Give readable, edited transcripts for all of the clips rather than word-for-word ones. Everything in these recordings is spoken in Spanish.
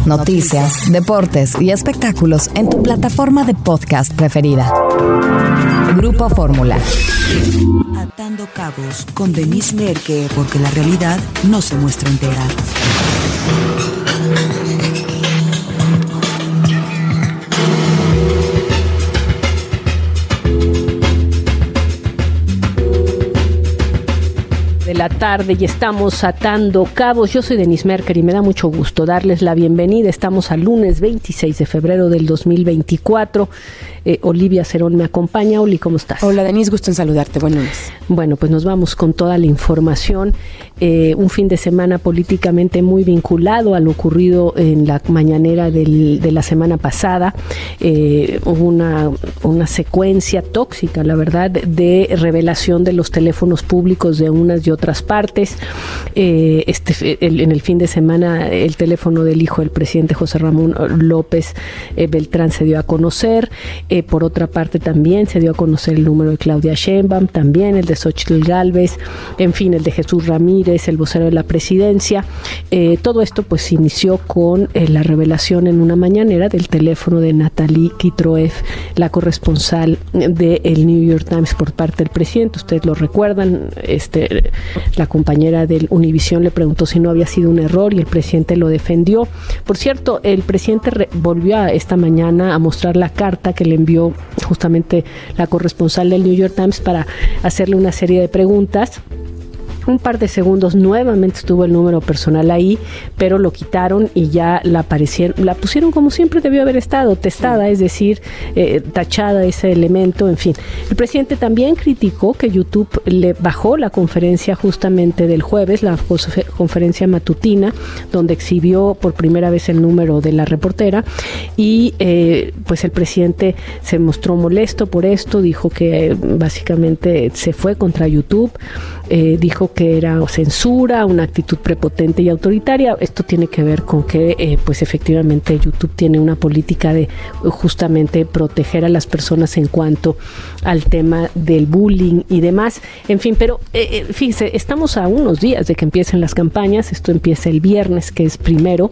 noticias, deportes y espectáculos en tu plataforma de podcast preferida. Grupo Fórmula. Atando cabos con Denise Merker, porque la realidad no se muestra entera. De la tarde y estamos atando cabos. Yo soy Denise Merker y me da mucho gusto darles la bienvenida. Estamos al lunes 26 de febrero del 2024. Olivia Cerón me acompaña. Oli, ¿cómo estás? Hola, Denise, gusto en saludarte. Buen lunes. Bueno, pues nos vamos con toda la información. Un fin de semana políticamente muy vinculado a lo ocurrido en la mañanera de la semana pasada. Hubo una secuencia tóxica, la verdad, de revelación de los teléfonos públicos de unas y otras partes. En el fin de semana, el teléfono del hijo del presidente José Ramón López Beltrán se dio a conocer. Por otra parte, también se dio a conocer el número de Claudia Sheinbaum, también el de Xóchitl Gálvez, en fin, el de Jesús Ramírez, el vocero de la presidencia. Todo esto pues inició con la revelación en una mañanera del teléfono de Natalie Kitroev, la corresponsal del New York Times por parte del presidente. Ustedes lo recuerdan, la compañera del Univisión le preguntó si no había sido un error y el presidente lo defendió. Por cierto, el presidente volvió esta mañana a mostrar la carta que le envió justamente la corresponsal del New York Times para hacerle una serie de preguntas. Un par de segundos nuevamente estuvo el número personal ahí, pero lo quitaron y ya la pusieron como siempre debió haber estado, testada, es decir, tachada ese elemento, en fin. El presidente también criticó que YouTube le bajó la conferencia justamente del jueves, la conferencia matutina, donde exhibió por primera vez el número de la reportera y pues el presidente se mostró molesto por esto, dijo que básicamente se fue contra YouTube, dijo que era censura, una actitud prepotente y autoritaria. Esto tiene que ver con que pues efectivamente YouTube tiene una política de justamente proteger a las personas en cuanto al tema del bullying y demás. En fin, pero fíjense, estamos a unos días de que empiecen las campañas. Esto empieza el viernes, que es primero.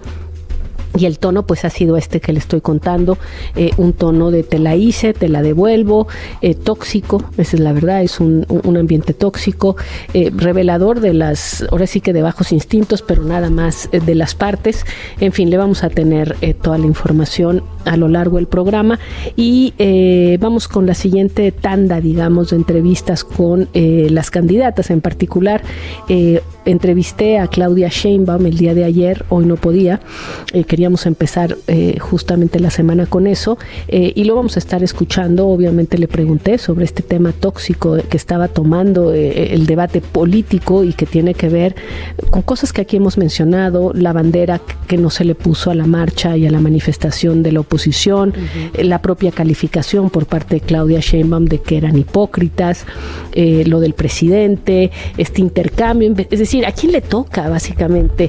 Y el tono pues ha sido que le estoy contando, un tono de te la hice, te la devuelvo, tóxico, esa es la verdad, es un ambiente tóxico, revelador ahora sí que de bajos instintos, pero nada más de las partes. En fin, le vamos a tener toda la información a lo largo del programa y vamos con la siguiente tanda, digamos, de entrevistas con las candidatas. En particular, entrevisté a Claudia Sheinbaum el día de ayer, hoy no podía, queríamos empezar justamente la semana con eso y lo vamos a estar escuchando. Obviamente le pregunté sobre este tema tóxico que estaba tomando el debate político y que tiene que ver con cosas que aquí hemos mencionado, la bandera que no se le puso a la marcha y a la manifestación de la oposición, la propia calificación por parte de Claudia Sheinbaum de que eran hipócritas, lo del presidente, este intercambio, es decir, ¿a quién le toca básicamente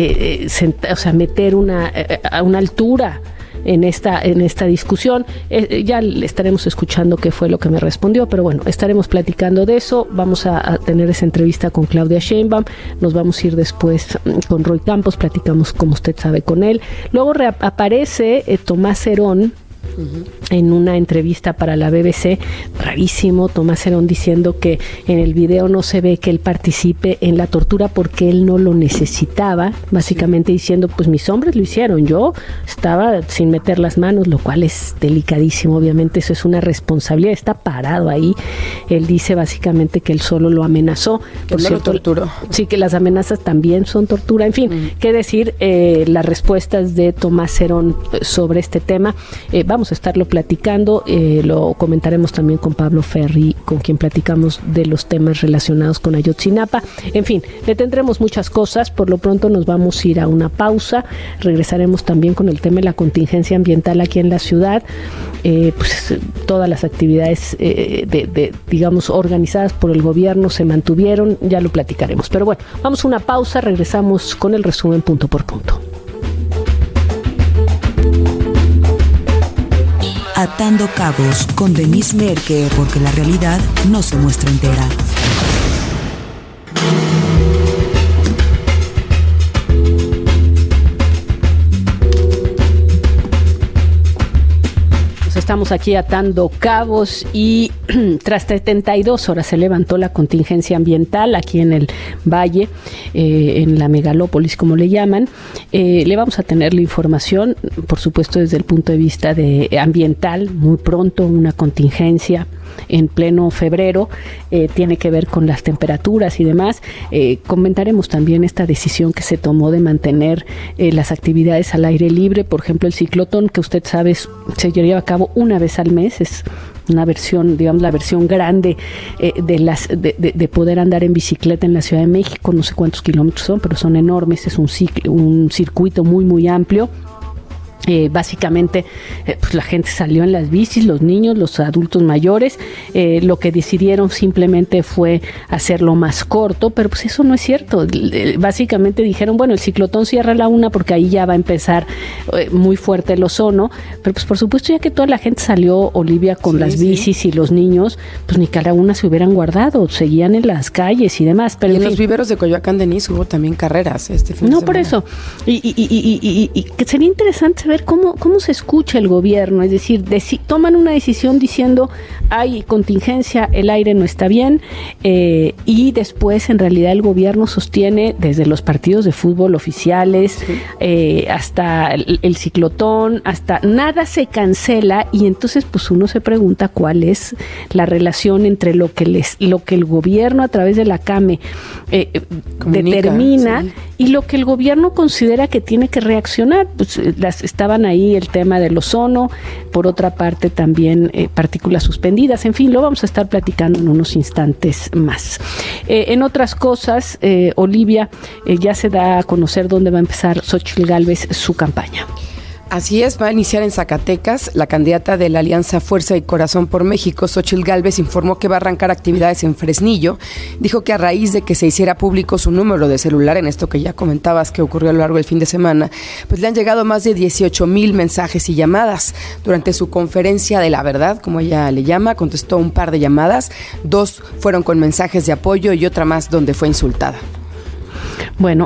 meter a una altura en esta discusión? Ya estaremos escuchando qué fue lo que me respondió, pero bueno, estaremos platicando de eso. Vamos a tener esa entrevista con Claudia Sheinbaum, nos vamos a ir después con Roy Campos, platicamos, como usted sabe, con él. Luego aparece Tomás Herón en una entrevista para la BBC, rarísimo, Tomás Herón diciendo que en el video no se ve que él participe en la tortura porque él no lo necesitaba, básicamente diciendo, pues mis hombres lo hicieron, yo estaba sin meter las manos, lo cual es delicadísimo, obviamente eso es una responsabilidad, está parado ahí. Él dice básicamente que él solo lo amenazó. Que no lo torturó. Sí, que las amenazas también son tortura, en fin, qué decir, las respuestas de Tomás Herón sobre este tema. Vamos a estarlo platicando, lo comentaremos también con Pablo Ferri, con quien platicamos de los temas relacionados con Ayotzinapa. En fin, le tendremos muchas cosas. Por lo pronto nos vamos a ir a una pausa. Regresaremos también con el tema de la contingencia ambiental aquí en la ciudad. Pues todas las actividades digamos organizadas por el gobierno se mantuvieron, ya lo platicaremos. Pero bueno, vamos a una pausa, regresamos con el resumen punto por punto. Atando cabos con Denise Merker, porque la realidad no se muestra entera. estamos aquí atando cabos y tras 72 horas se levantó la contingencia ambiental aquí en el Valle, en la megalópolis, como le llaman. Le vamos a tener la información, por supuesto, desde el punto de vista ambiental, muy pronto una contingencia en pleno febrero, tiene que ver con las temperaturas y demás. Comentaremos también esta decisión que se tomó de mantener las actividades al aire libre, por ejemplo el ciclotón, que usted sabe se lleva a cabo una vez al mes, es una versión, digamos, la versión grande de poder andar en bicicleta en la Ciudad de México. No sé cuántos kilómetros son, pero son enormes, es un circuito muy, muy amplio. Básicamente pues la gente salió en las bicis, los niños, los adultos mayores. Lo que decidieron simplemente fue hacerlo más corto, pero pues eso no es cierto. Básicamente dijeron, bueno, el ciclotón cierra a la 1 porque ahí ya va a empezar muy fuerte el ozono, pero pues por supuesto ya que toda la gente salió, Olivia, con las bicis y los niños, pues ni cada una se hubieran guardado, seguían en las calles y demás. Pero y en los viveros de Coyoacán, Denise, hubo también carreras este fin de semana. Por eso. Y que sería interesante ver cómo se escucha el gobierno, es decir, toman una decisión diciendo hay contingencia, el aire no está bien, y después en realidad el gobierno sostiene desde los partidos de fútbol oficiales hasta el ciclotón, hasta nada se cancela, y entonces pues uno se pregunta cuál es la relación entre lo que el gobierno a través de la CAME determina y lo que el gobierno considera que tiene que reaccionar. Pues estaban ahí el tema del ozono, por otra parte también partículas suspendidas, en fin, lo vamos a estar platicando en unos instantes más. En otras cosas, Olivia, ya se da a conocer dónde va a empezar Xóchitl Gálvez su campaña. Así es, va a iniciar en Zacatecas. La candidata de la Alianza Fuerza y Corazón por México, Xóchitl Gálvez, informó que va a arrancar actividades en Fresnillo. Dijo que a raíz de que se hiciera público su número de celular, en esto que ya comentabas que ocurrió a lo largo del fin de semana, pues le han llegado más de 18,000 mensajes y llamadas. Durante su conferencia de la verdad, como ella le llama, contestó un par de llamadas. 2 fueron con mensajes de apoyo y otra más donde fue insultada. Bueno,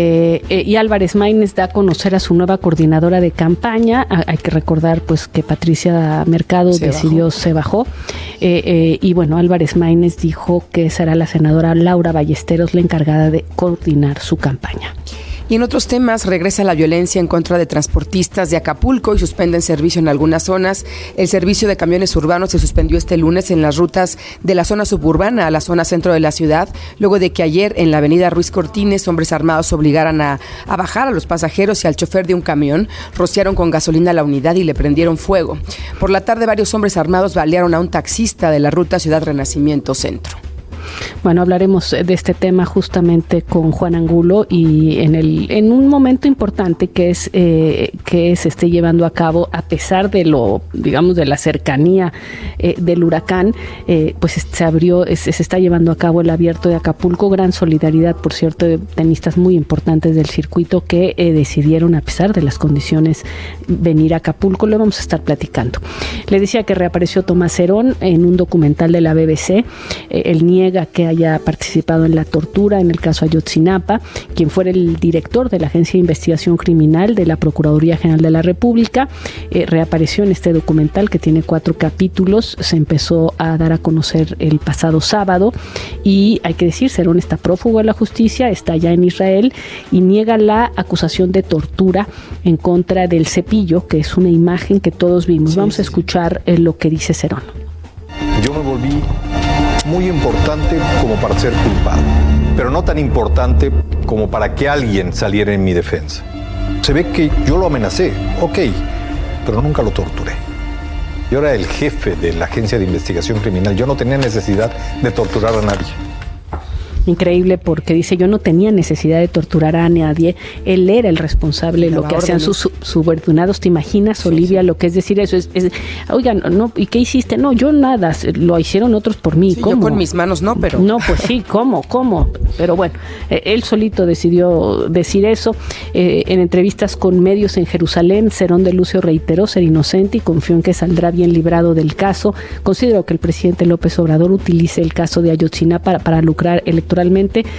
y Álvarez Maínez da a conocer a su nueva coordinadora de campaña. Hay que recordar pues que Patricia Mercado se bajó. Y bueno, Álvarez Maínez dijo que será la senadora Laura Ballesteros la encargada de coordinar su campaña. Y en otros temas, regresa la violencia en contra de transportistas de Acapulco y suspenden servicio en algunas zonas. El servicio de camiones urbanos se suspendió este lunes en las rutas de la zona suburbana a la zona centro de la ciudad, luego de que ayer en la avenida Ruiz Cortines hombres armados obligaran a bajar a los pasajeros y al chofer de un camión, rociaron con gasolina la unidad y le prendieron fuego. Por la tarde, varios hombres armados balearon a un taxista de la ruta Ciudad Renacimiento Centro. Bueno, hablaremos de este tema justamente con Juan Angulo y en un momento importante que se esté llevando a cabo, a pesar de de la cercanía del huracán, pues se está llevando a cabo el Abierto de Acapulco. Gran solidaridad, por cierto, de tenistas muy importantes del circuito que decidieron, a pesar de las condiciones, venir a Acapulco. Lo vamos a estar platicando. Le decía que reapareció Tomás Herón en un documental de la BBC. Él niega que haya participado en la tortura en el caso Ayotzinapa, quien fuera el director de la Agencia de Investigación Criminal de la Procuraduría General de la República. Reapareció en este documental que tiene 4 capítulos, se empezó a dar a conocer el pasado sábado y hay que decir, Herón está prófugo de la justicia, está ya en Israel y niega la acusación de tortura en contra del cepillo, que es una imagen que todos vimos. Vamos a escuchar lo que dice Herón. Yo me volví muy importante como para ser culpado, pero no tan importante como para que alguien saliera en mi defensa. Se ve que yo lo amenacé, ok, pero nunca lo torturé. Yo era el jefe de la Agencia de Investigación Criminal, yo no tenía necesidad de torturar a nadie. Increíble, porque dice, yo no tenía necesidad de torturar a nadie, él era el responsable de lo que hacían sus subordinados. ¿Te imaginas, Olivia, lo que es decir eso? Oigan, no, ¿y qué hiciste? No, yo nada, lo hicieron otros por mí. Sí, ¿cómo? Yo con mis manos no, pero... No, pues sí, ¿cómo? Pero bueno, él solito decidió decir eso. En entrevistas con medios en Jerusalén, Herón de Lucio reiteró ser inocente y confió en que saldrá bien librado del caso. Consideró que el presidente López Obrador utilice el caso de Ayotzinapa para lucrar electoralmente.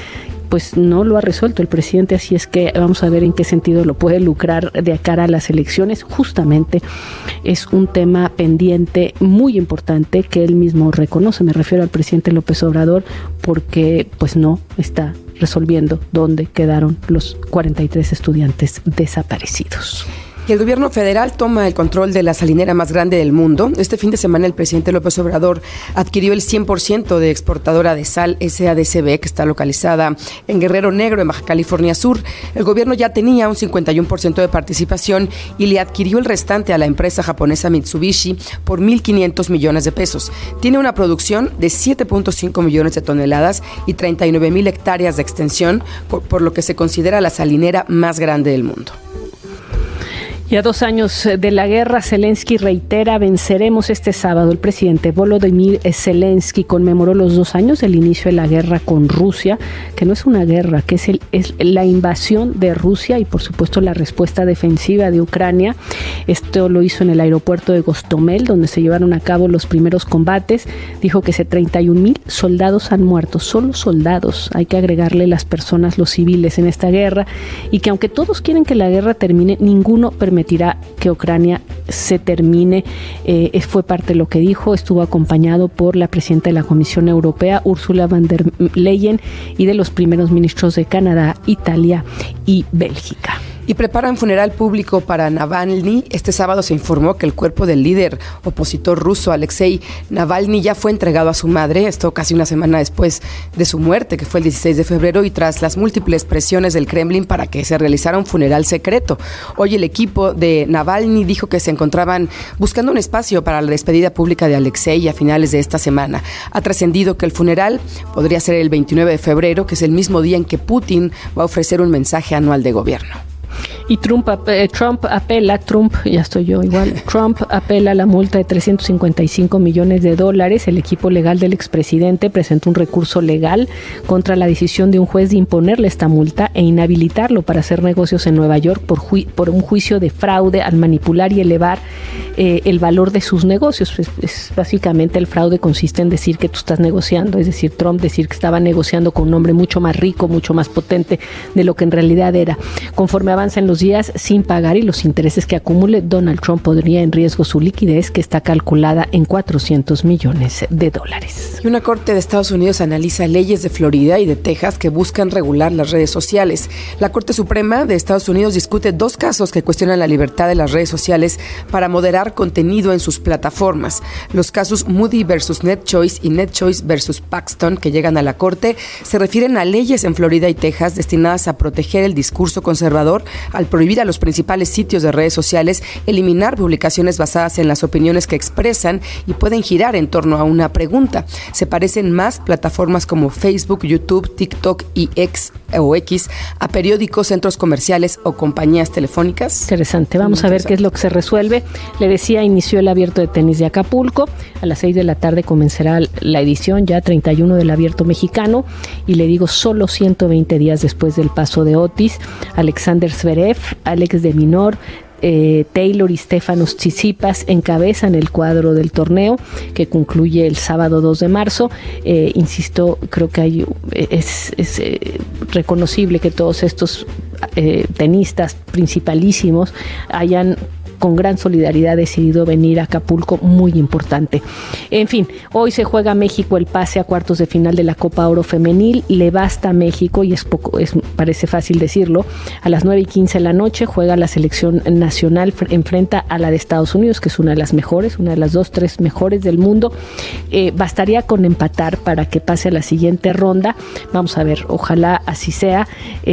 pues no lo ha resuelto el presidente, así es que vamos a ver en qué sentido lo puede lucrar de cara a las elecciones. Justamente es un tema pendiente muy importante que él mismo reconoce, me refiero al presidente López Obrador, porque pues no está resolviendo dónde quedaron los 43 estudiantes desaparecidos. Y el gobierno federal toma el control de la salinera más grande del mundo. Este fin de semana el presidente López Obrador adquirió el 100% de exportadora de sal SADCB, que está localizada en Guerrero Negro, en Baja California Sur. El gobierno ya tenía un 51% de participación y le adquirió el restante a la empresa japonesa Mitsubishi por 1.500 millones de pesos. Tiene una producción de 7.5 millones de toneladas y 39,000 hectáreas de extensión, por lo que se considera la salinera más grande del mundo. Y a 2 años de la guerra, Zelensky reitera: venceremos este sábado. El presidente Volodymyr Zelensky conmemoró los 2 años del inicio de la guerra con Rusia, que no es una guerra, que es la invasión de Rusia y por supuesto la respuesta defensiva de Ucrania. Esto lo hizo en el aeropuerto de Gostomel, donde se llevaron a cabo los primeros combates. Dijo que 31,000 soldados han muerto, solo soldados. Hay que agregarle las personas, los civiles en esta guerra, y que aunque todos quieren que la guerra termine, ninguno permitirá que Ucrania se termine. Fue parte de lo que dijo. Estuvo acompañado por la presidenta de la Comisión Europea, Ursula von der Leyen, y de los primeros ministros de Canadá, Italia y Bélgica. Y preparan funeral público para Navalny. Este sábado se informó que el cuerpo del líder opositor ruso, Alexei Navalny, ya fue entregado a su madre, esto casi una semana después de su muerte, que fue el 16 de febrero, y tras las múltiples presiones del Kremlin para que se realizara un funeral secreto. Hoy el equipo de Navalny dijo que se encontraban buscando un espacio para la despedida pública de Alexei a finales de esta semana. Ha trascendido que el funeral podría ser el 29 de febrero, que es el mismo día en que Putin va a ofrecer un mensaje anual de gobierno. Y Trump apela a la multa de $355 millones. El equipo legal del expresidente presentó un recurso legal contra la decisión de un juez de imponerle esta multa e inhabilitarlo para hacer negocios en Nueva York por un juicio de fraude al manipular y elevar el valor de sus negocios. Básicamente el fraude consiste en decir que tú estás negociando, es decir, Trump decir que estaba negociando con un hombre mucho más rico, mucho más potente de lo que en realidad era. Conforme avancen los días sin pagar y los intereses que acumule, Donald Trump podría en riesgo su liquidez, que está calculada en $400 millones. Y una corte de Estados Unidos analiza leyes de Florida y de Texas que buscan regular las redes sociales. La Corte Suprema de Estados Unidos discute 2 casos que cuestionan la libertad de las redes sociales para moderar contenido en sus plataformas. Los casos Moody versus NetChoice y NetChoice versus Paxton, que llegan a la Corte, se refieren a leyes en Florida y Texas destinadas a proteger el discurso conservador al prohibir a los principales sitios de redes sociales eliminar publicaciones basadas en las opiniones que expresan y pueden girar en torno a una pregunta. Se parecen más plataformas como Facebook, YouTube, TikTok y X a periódicos, centros comerciales o compañías telefónicas. Interesante. Vamos a ver qué es lo que se resuelve. Le decía, inició el Abierto de Tenis de Acapulco. A las 6 de la tarde comenzará la edición ya 31 del Abierto Mexicano. Y le digo, solo 120 días después del paso de Otis, Alexander Zverev, Alex de Minaur, Taylor y Stefanos Tsitsipas encabezan el cuadro del torneo, que concluye el sábado 2 de marzo. Insisto, creo que es reconocible que todos estos tenistas principalísimos hayan con gran solidaridad decidido venir a Acapulco, muy importante. En fin, hoy se juega México el pase a cuartos de final de la Copa Oro Femenil. Le basta a México, y parece fácil decirlo. A las 9:15 de la noche juega la selección nacional, enfrenta a la de Estados Unidos, que es una de las mejores, una de las 2-3 mejores del mundo. Bastaría con empatar para que pase a la siguiente ronda. Vamos a ver, ojalá así sea.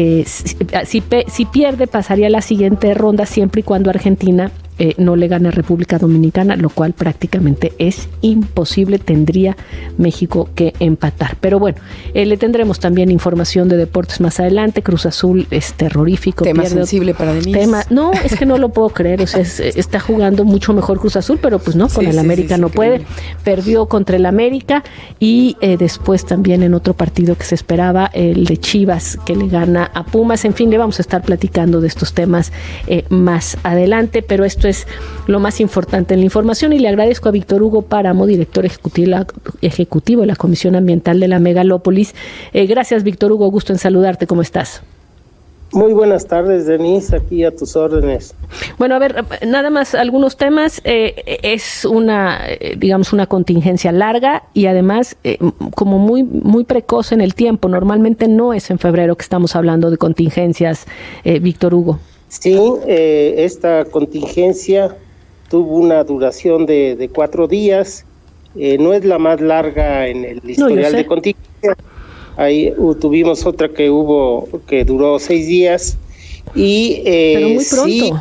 Si pierde, pasaría a la siguiente ronda, siempre y cuando Argentina no le gana a República Dominicana, lo cual prácticamente es imposible. Tendría México que empatar. Pero bueno, le tendremos también información de deportes más adelante. Cruz Azul es terrorífico. Tema sensible para Denise. No, es que no lo puedo creer. O sea, está jugando mucho mejor Cruz Azul, pero pues no, con el América no puede. Perdió contra el América y después también en otro partido que se esperaba, el de Chivas, que le gana a Pumas. En fin, le vamos a estar platicando de estos temas más adelante, pero esto eso es lo más importante en la información, y le agradezco a Víctor Hugo Páramo, director ejecutivo de la Comisión Ambiental de la Megalópolis. Gracias, Víctor Hugo, gusto en saludarte, ¿cómo estás? Muy buenas tardes, Denise, aquí a tus órdenes. Bueno, a ver, nada más algunos temas. Es una contingencia larga y además como muy precoz en el tiempo. Normalmente no es en febrero que estamos hablando de contingencias, Víctor Hugo. Sí, esta contingencia tuvo una duración de 4 días. No es la más larga en el historial de contingencia. Ahí tuvimos otra que duró 6 días y pero muy pronto.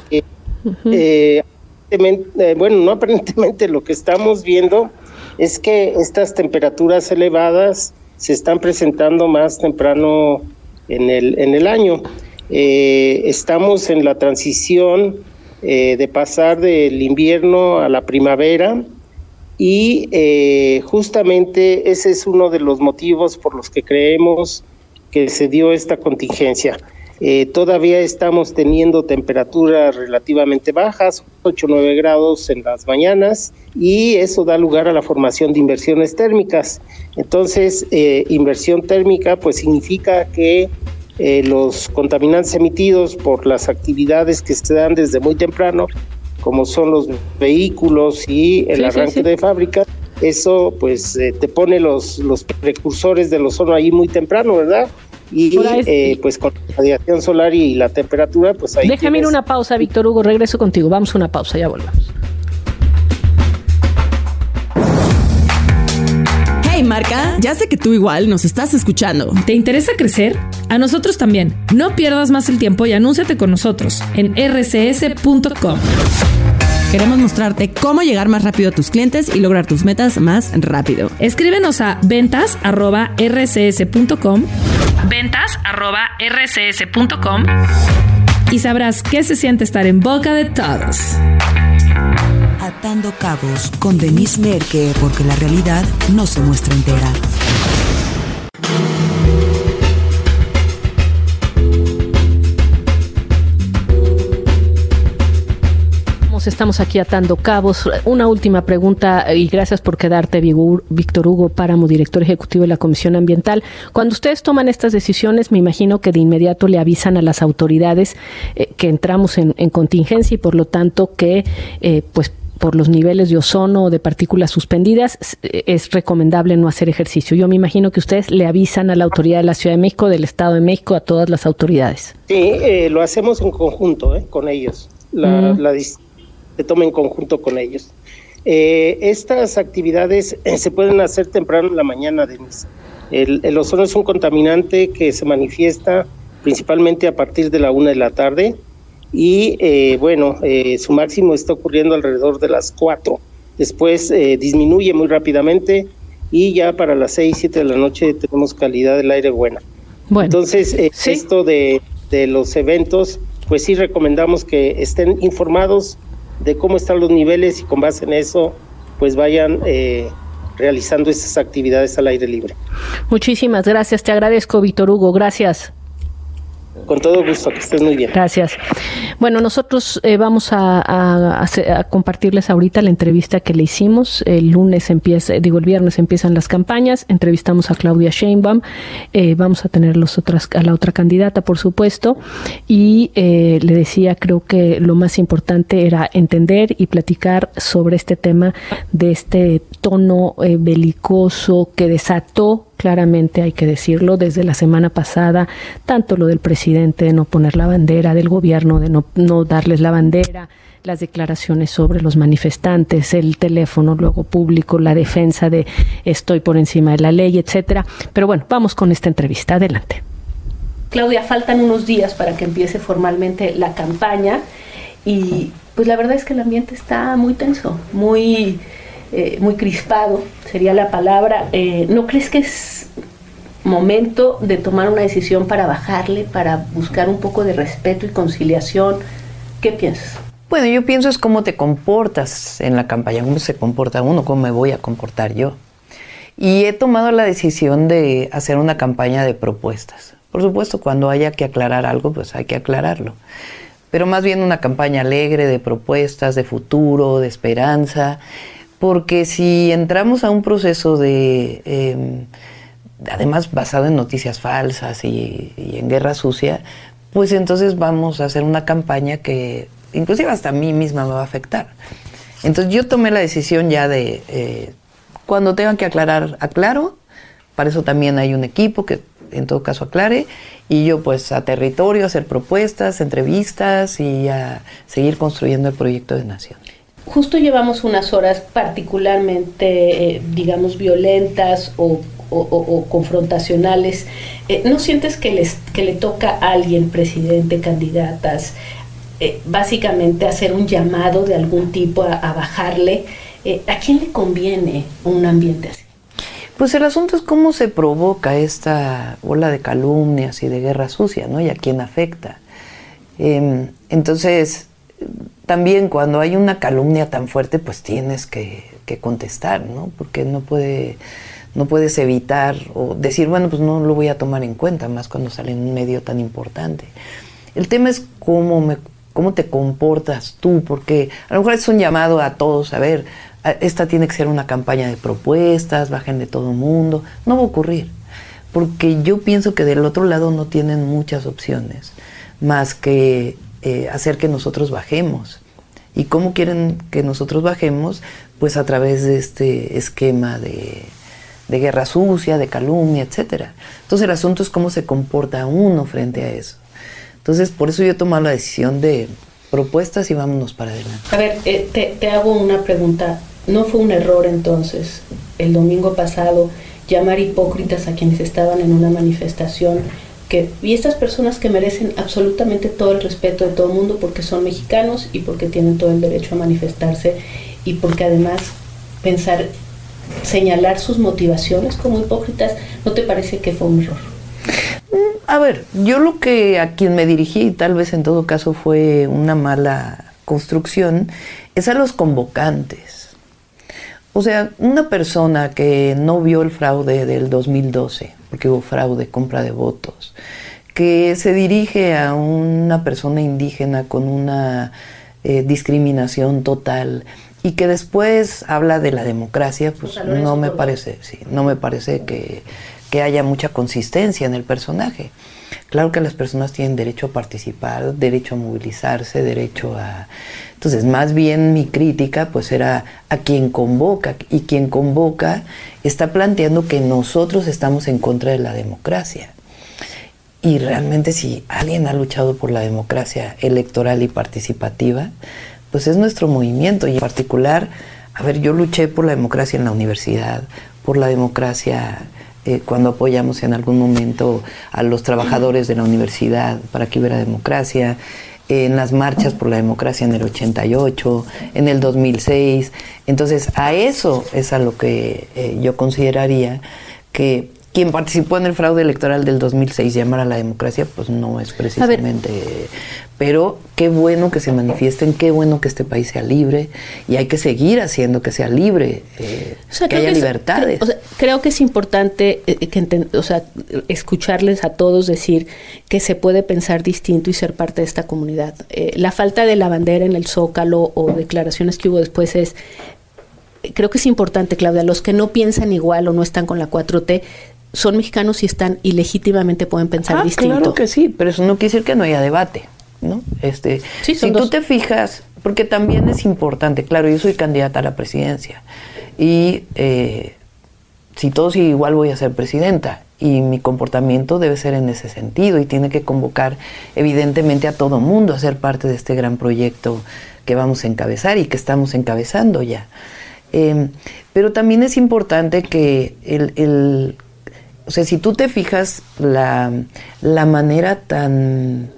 No aparentemente lo que estamos viendo es que estas temperaturas elevadas se están presentando más temprano en el año. Estamos en la transición de pasar del invierno a la primavera. Y justamente ese es uno de los motivos por los que creemos que se dio esta contingencia. Todavía estamos teniendo temperaturas relativamente bajas, 8 o 9 grados en las mañanas, y eso da lugar a la formación de inversiones térmicas. Entonces, inversión térmica pues significa que los contaminantes emitidos por las actividades que se dan desde muy temprano, como son los vehículos y el arranque de fábrica, eso pues te pone los precursores del ozono ahí muy temprano, ¿verdad? Y pues con la radiación solar y la temperatura, pues ahí déjame ir una pausa, Víctor Hugo, regreso contigo, vamos a una pausa, ya volvemos. Hey Marca, ya sé que tú igual nos estás escuchando. ¿Te interesa crecer? A nosotros también. No pierdas más el tiempo y anúnciate con nosotros en rcs.com. Queremos mostrarte cómo llegar más rápido a tus clientes y lograr tus metas más rápido. Escríbenos a ventas@rcs.com ventas@rcs.com y sabrás qué se siente estar en boca de todos. Atando cabos con Denise Merker, porque la realidad no se muestra entera. Estamos aquí atando cabos. Una última pregunta, y gracias por quedarte, Víctor Hugo Páramo, director ejecutivo de la Comisión Ambiental. Cuando ustedes toman estas decisiones, me imagino que de inmediato le avisan a las autoridades que entramos en contingencia y por lo tanto que pues por los niveles de ozono o de partículas suspendidas es recomendable no hacer ejercicio. Yo me imagino que ustedes le avisan a la autoridad de la Ciudad de México, del Estado de México, a todas las autoridades. Sí, lo hacemos en conjunto con ellos. Se toma en conjunto con ellos. Estas actividades se pueden hacer temprano en la mañana, Denise. El ozono es un contaminante que se manifiesta principalmente a partir de la 1 de la tarde y su máximo está ocurriendo alrededor de las 4. Después disminuye muy rápidamente y ya para las 6, 7 de la noche tenemos calidad del aire buena. Bueno, entonces, esto de los eventos, pues sí recomendamos que estén informados de cómo están los niveles y con base en eso pues vayan realizando estas actividades al aire libre. Muchísimas gracias, te agradezco, Víctor Hugo, gracias. Con todo gusto, que estés muy bien. Gracias. Bueno, nosotros vamos a compartirles ahorita la entrevista que le hicimos. El viernes empiezan las campañas. Entrevistamos a Claudia Sheinbaum. Vamos a tener a la otra candidata, por supuesto. Y le decía, creo que lo más importante era entender y platicar sobre este tema de este tono belicoso que desató, claramente hay que decirlo, desde la semana pasada, tanto lo del presidente de no poner la bandera, del gobierno de no darles la bandera, las declaraciones sobre los manifestantes, el teléfono luego público, la defensa de estoy por encima de la ley, etcétera. Pero bueno, vamos con esta entrevista. Adelante. Claudia, faltan unos días para que empiece formalmente la campaña y pues la verdad es que el ambiente está muy tenso, muy crispado, sería la palabra. ¿No crees que es momento de tomar una decisión para bajarle, para buscar un poco de respeto y conciliación? ¿Qué piensas? Bueno, yo pienso es cómo te comportas en la campaña, cómo se comporta uno, cómo me voy a comportar yo. Y he tomado la decisión de hacer una campaña de propuestas. Por supuesto, cuando haya que aclarar algo, pues hay que aclararlo. pero más bien una campaña alegre de propuestas, de futuro, de esperanza, porque si entramos a un proceso además basado en noticias falsas y en guerra sucia, pues entonces vamos a hacer una campaña que inclusive hasta a mí misma me va a afectar. Entonces yo tomé la decisión ya de, cuando tengan que aclarar, aclaro. Para eso también hay un equipo que en todo caso aclare, y yo pues a territorio, a hacer propuestas, entrevistas y a seguir construyendo el proyecto de nación. Justo llevamos unas horas particularmente, digamos, violentas o confrontacionales. ¿No sientes que le toca a alguien, presidente, candidatas, básicamente hacer un llamado de algún tipo a bajarle? ¿A quién le conviene un ambiente así? Pues el asunto es cómo se provoca esta ola de calumnias y de guerra sucia, ¿no? Y a quién afecta. Entonces, también cuando hay una calumnia tan fuerte, pues tienes que contestar, ¿no? Porque no puedes evitar o decir, bueno, pues no lo voy a tomar en cuenta, más cuando sale en un medio tan importante. El tema es cómo te comportas tú, porque a lo mejor es un llamado a todos, a ver, esta tiene que ser una campaña de propuestas, bajen de todo mundo. No va a ocurrir, porque yo pienso que del otro lado no tienen muchas opciones, más que hacer que nosotros bajemos. ¿Y cómo quieren que nosotros bajemos? Pues a través de este esquema de guerra sucia, de calumnia, etcétera. Entonces el asunto es cómo se comporta uno frente a eso. Entonces por eso yo he tomado la decisión de propuestas y vámonos para adelante. A ver, te hago una pregunta. ¿No fue un error entonces el domingo pasado llamar hipócritas a quienes estaban en una manifestación y estas personas que merecen absolutamente todo el respeto de todo el mundo porque son mexicanos y porque tienen todo el derecho a manifestarse y porque además señalar sus motivaciones como hipócritas, ¿no te parece que fue un error? A ver, yo a quien me dirigí, y tal vez en todo caso fue una mala construcción, es a los convocantes. O sea, una persona que no vio el fraude del 2012, porque hubo fraude, compra de votos, que se dirige a una persona indígena con una discriminación total y que después habla de la democracia, pues no me parece que haya mucha consistencia en el personaje. Claro que las personas tienen derecho a participar, derecho a movilizarse, derecho a... Entonces, más bien mi crítica pues era a quien convoca, y quien convoca está planteando que nosotros estamos en contra de la democracia. Y realmente si alguien ha luchado por la democracia electoral y participativa, pues es nuestro movimiento. Y en particular, a ver, yo luché por la democracia en la universidad, por la democracia cuando apoyamos en algún momento a los trabajadores de la universidad para que hubiera democracia, en las marchas por la democracia en el 88, en el 2006. Entonces, a eso es a lo que yo consideraría que quien participó en el fraude electoral del 2006 llamar a la democracia, pues no es precisamente... Pero qué bueno que se manifiesten, qué bueno que este país sea libre, y hay que seguir haciendo que sea libre, que haya libertades. Creo que es importante escucharles a todos decir que se puede pensar distinto y ser parte de esta comunidad. La falta de la bandera en el Zócalo o declaraciones que hubo después creo que es importante, Claudia, los que no piensan igual o no están con la 4T, son mexicanos y están ilegítimamente pueden pensar distinto. Claro que sí, pero eso no quiere decir que no haya debate, ¿no? Sí, si tú te fijas, porque también es importante, claro, yo soy candidata a la presidencia y si todo sigue igual voy a ser presidenta y mi comportamiento debe ser en ese sentido y tiene que convocar evidentemente a todo mundo a ser parte de este gran proyecto que vamos a encabezar y que estamos encabezando ya. Pero también es importante que o sea, si tú te fijas la manera tan,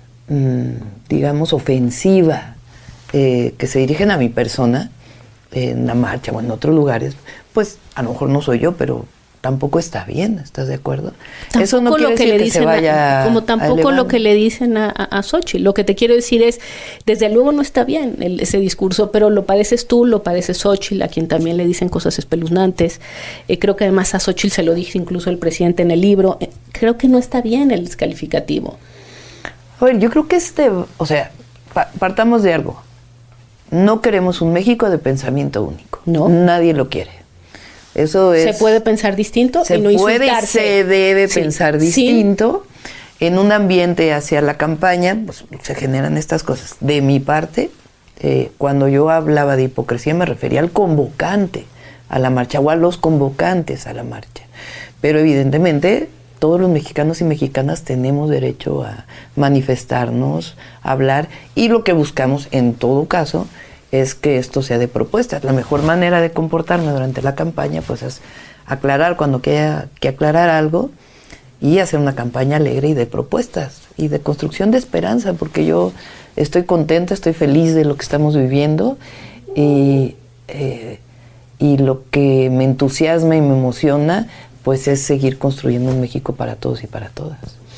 digamos, ofensiva que se dirigen a mi persona en la marcha o en otros lugares, pues a lo mejor no soy yo, pero tampoco está bien, ¿estás de acuerdo? Tampoco eso no quiere decir que se vaya como tampoco lo que le dicen a Xochitl. Lo que te quiero decir es, desde luego no está bien ese discurso, pero lo padeces tú, lo padece Xochitl, a quien también le dicen cosas espeluznantes. Creo que además a Xochitl se lo dice incluso el presidente en el libro. Creo que no está bien el descalificativo. A ver, yo creo que o sea, partamos de algo. No queremos un México de pensamiento único. No. Nadie lo quiere. Eso es... Se puede pensar distinto se y no puede y se debe pensar distinto. En un ambiente hacia la campaña, pues se generan estas cosas. De mi parte, cuando yo hablaba de hipocresía me refería al convocante a la marcha o a los convocantes a la marcha. Pero evidentemente todos los mexicanos y mexicanas tenemos derecho a manifestarnos, a hablar, y lo que buscamos en todo caso es que esto sea de propuestas. La mejor manera de comportarme durante la campaña pues es aclarar cuando haya que aclarar algo y hacer una campaña alegre y de propuestas y de construcción de esperanza, porque yo estoy contenta, estoy feliz de lo que estamos viviendo y lo que me entusiasma y me emociona pues es seguir construyendo un México para todos y para todas.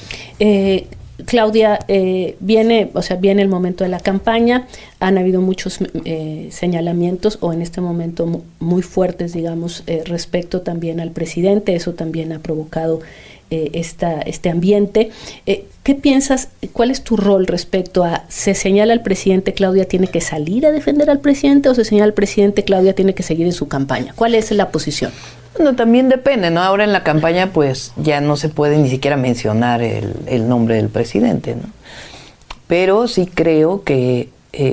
Claudia, viene el momento de la campaña, han habido muchos señalamientos o en este momento muy fuertes, digamos, respecto también al presidente, eso también ha provocado este ambiente. ¿Qué piensas? ¿Cuál es tu rol respecto a, se señala al presidente, Claudia tiene que salir a defender al presidente, o se señala al presidente, Claudia tiene que seguir en su campaña? ¿Cuál es la posición? Bueno, también depende, ¿no? Ahora en la campaña pues ya no se puede ni siquiera mencionar el nombre del presidente, ¿no? Pero sí creo que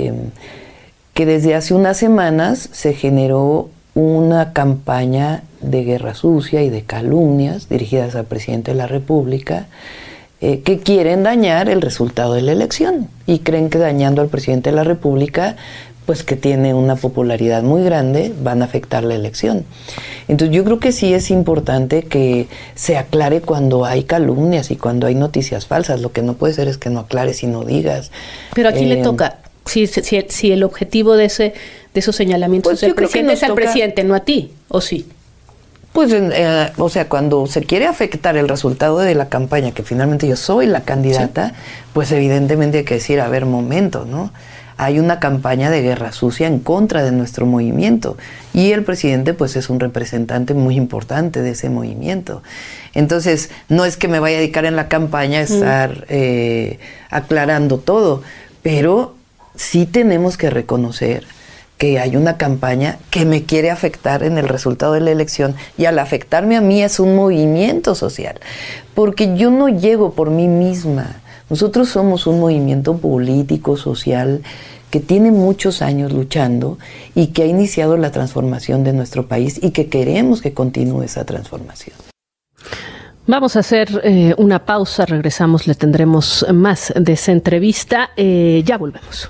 desde hace unas semanas se generó una campaña de guerra sucia y de calumnias dirigidas al presidente de la República que quieren dañar el resultado de la elección y creen que dañando al presidente de la República, pues que tiene una popularidad muy grande, van a afectar la elección. Entonces yo creo que sí es importante que se aclare cuando hay calumnias y cuando hay noticias falsas. Lo que no puede ser es que no aclares y no digas. Pero ¿a quién le toca? Si el objetivo de esos señalamientos pues del presidente es al presidente, no a ti, ¿o sí? Pues, o sea, cuando se quiere afectar el resultado de la campaña, que finalmente yo soy la candidata, ¿sí? Pues evidentemente hay que decir, a ver, momento, ¿no? Hay una campaña de guerra sucia en contra de nuestro movimiento y el presidente pues es un representante muy importante de ese movimiento. Entonces, no es que me vaya a dedicar en la campaña a estar aclarando todo, pero sí tenemos que reconocer que hay una campaña que me quiere afectar en el resultado de la elección, y al afectarme a mí es un movimiento social, porque yo no llego por mí misma. Nosotros somos un movimiento político, social, que tiene muchos años luchando y que ha iniciado la transformación de nuestro país y que queremos que continúe esa transformación. Vamos a hacer una pausa, regresamos, le tendremos más de esa entrevista. Ya volvemos.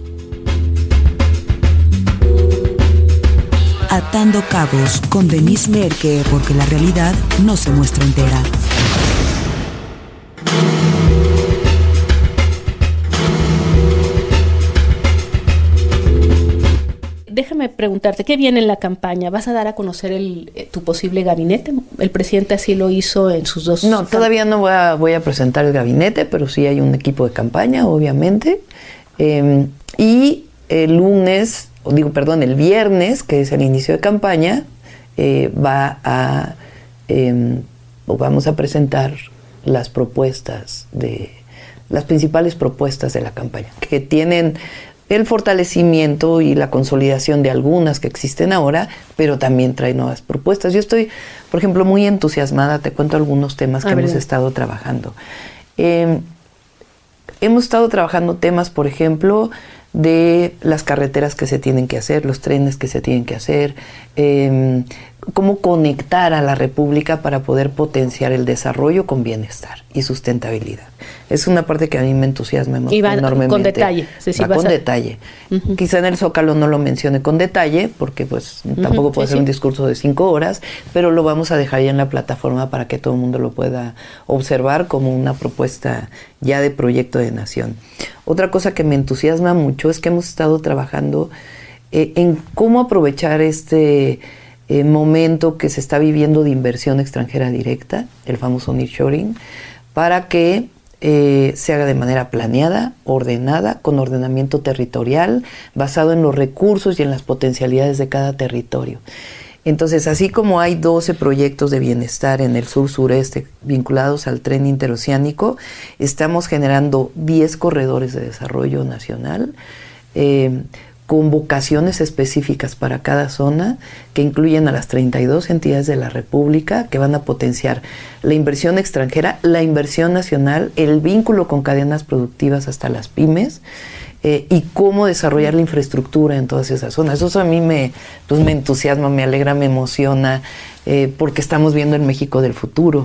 Atando Cabos con Denise Merker, porque la realidad no se muestra entera. Déjame preguntarte, ¿qué viene en la campaña? ¿Vas a dar a conocer tu posible gabinete? ¿El presidente así lo hizo en sus dos? No, todavía no voy a presentar el gabinete, pero sí hay un equipo de campaña, obviamente. Y el viernes, que es el inicio de campaña, vamos a presentar las principales propuestas de la campaña, que tienen el fortalecimiento y la consolidación de algunas que existen ahora, pero también trae nuevas propuestas. Yo estoy, por ejemplo, muy entusiasmada, te cuento algunos temas que hemos estado trabajando. Hemos estado trabajando temas, por ejemplo, de las carreteras que se tienen que hacer, los trenes que se tienen que hacer, cómo conectar a la República para poder potenciar el desarrollo con bienestar y sustentabilidad. Es una parte que a mí me entusiasma enormemente. Con detalle. Con detalle. Uh-huh. Quizá en el Zócalo no lo mencione con detalle, porque pues tampoco puede ser un discurso de 5 horas, pero lo vamos a dejar ya en la plataforma para que todo el mundo lo pueda observar como una propuesta ya de proyecto de nación. Otra cosa que me entusiasma mucho es que hemos estado trabajando en cómo aprovechar este momento que se está viviendo de inversión extranjera directa, el famoso nearshoring, para que se haga de manera planeada, ordenada, con ordenamiento territorial, basado en los recursos y en las potencialidades de cada territorio. Entonces, así como hay 12 proyectos de bienestar en el sur-sureste vinculados al tren interoceánico, estamos generando 10 corredores de desarrollo nacional, con vocaciones específicas para cada zona, que incluyen a las 32 entidades de la República, que van a potenciar la inversión extranjera, la inversión nacional, el vínculo con cadenas productivas hasta las pymes, y cómo desarrollar la infraestructura en todas esas zonas. Eso a mí me entusiasma, me alegra, me emociona, porque estamos viendo el México del futuro.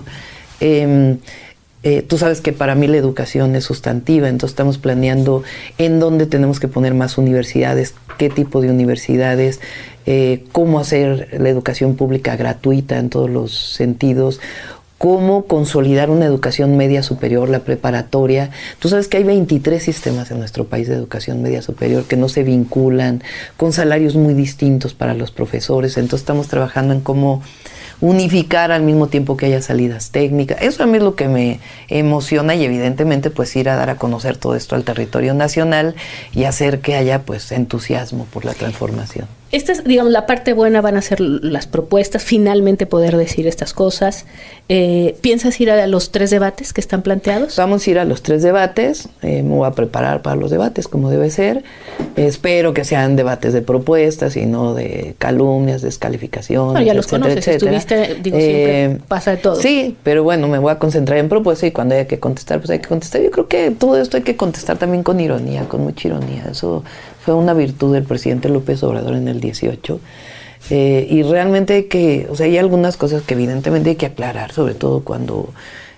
Tú sabes que para mí la educación es sustantiva, entonces estamos planeando en dónde tenemos que poner más universidades, qué tipo de universidades, cómo hacer la educación pública gratuita en todos los sentidos, cómo consolidar una educación media superior, la preparatoria. Tú sabes que hay 23 sistemas en nuestro país de educación media superior que no se vinculan, con salarios muy distintos para los profesores, entonces estamos trabajando en cómo unificar al mismo tiempo que haya salidas técnicas. Eso a mí es lo que me emociona, y evidentemente pues ir a dar a conocer todo esto al territorio nacional y hacer que haya pues entusiasmo por la transformación. Esta es, digamos, la parte buena, van a ser las propuestas, finalmente poder decir estas cosas. ¿Piensas ir a los 3 debates que están planteados? Vamos a ir a los 3 debates, me voy a preparar para los debates como debe ser. Espero que sean debates de propuestas y no de calumnias, descalificaciones, ya los conoces, estuviste, digo, siempre pasa de todo. Sí, pero bueno, me voy a concentrar en propuestas, y cuando haya que contestar, pues hay que contestar. Yo creo que todo esto hay que contestar también con ironía, con mucha ironía. Eso fue una virtud del presidente López Obrador en el 18. Y realmente hay algunas cosas que evidentemente hay que aclarar, sobre todo cuando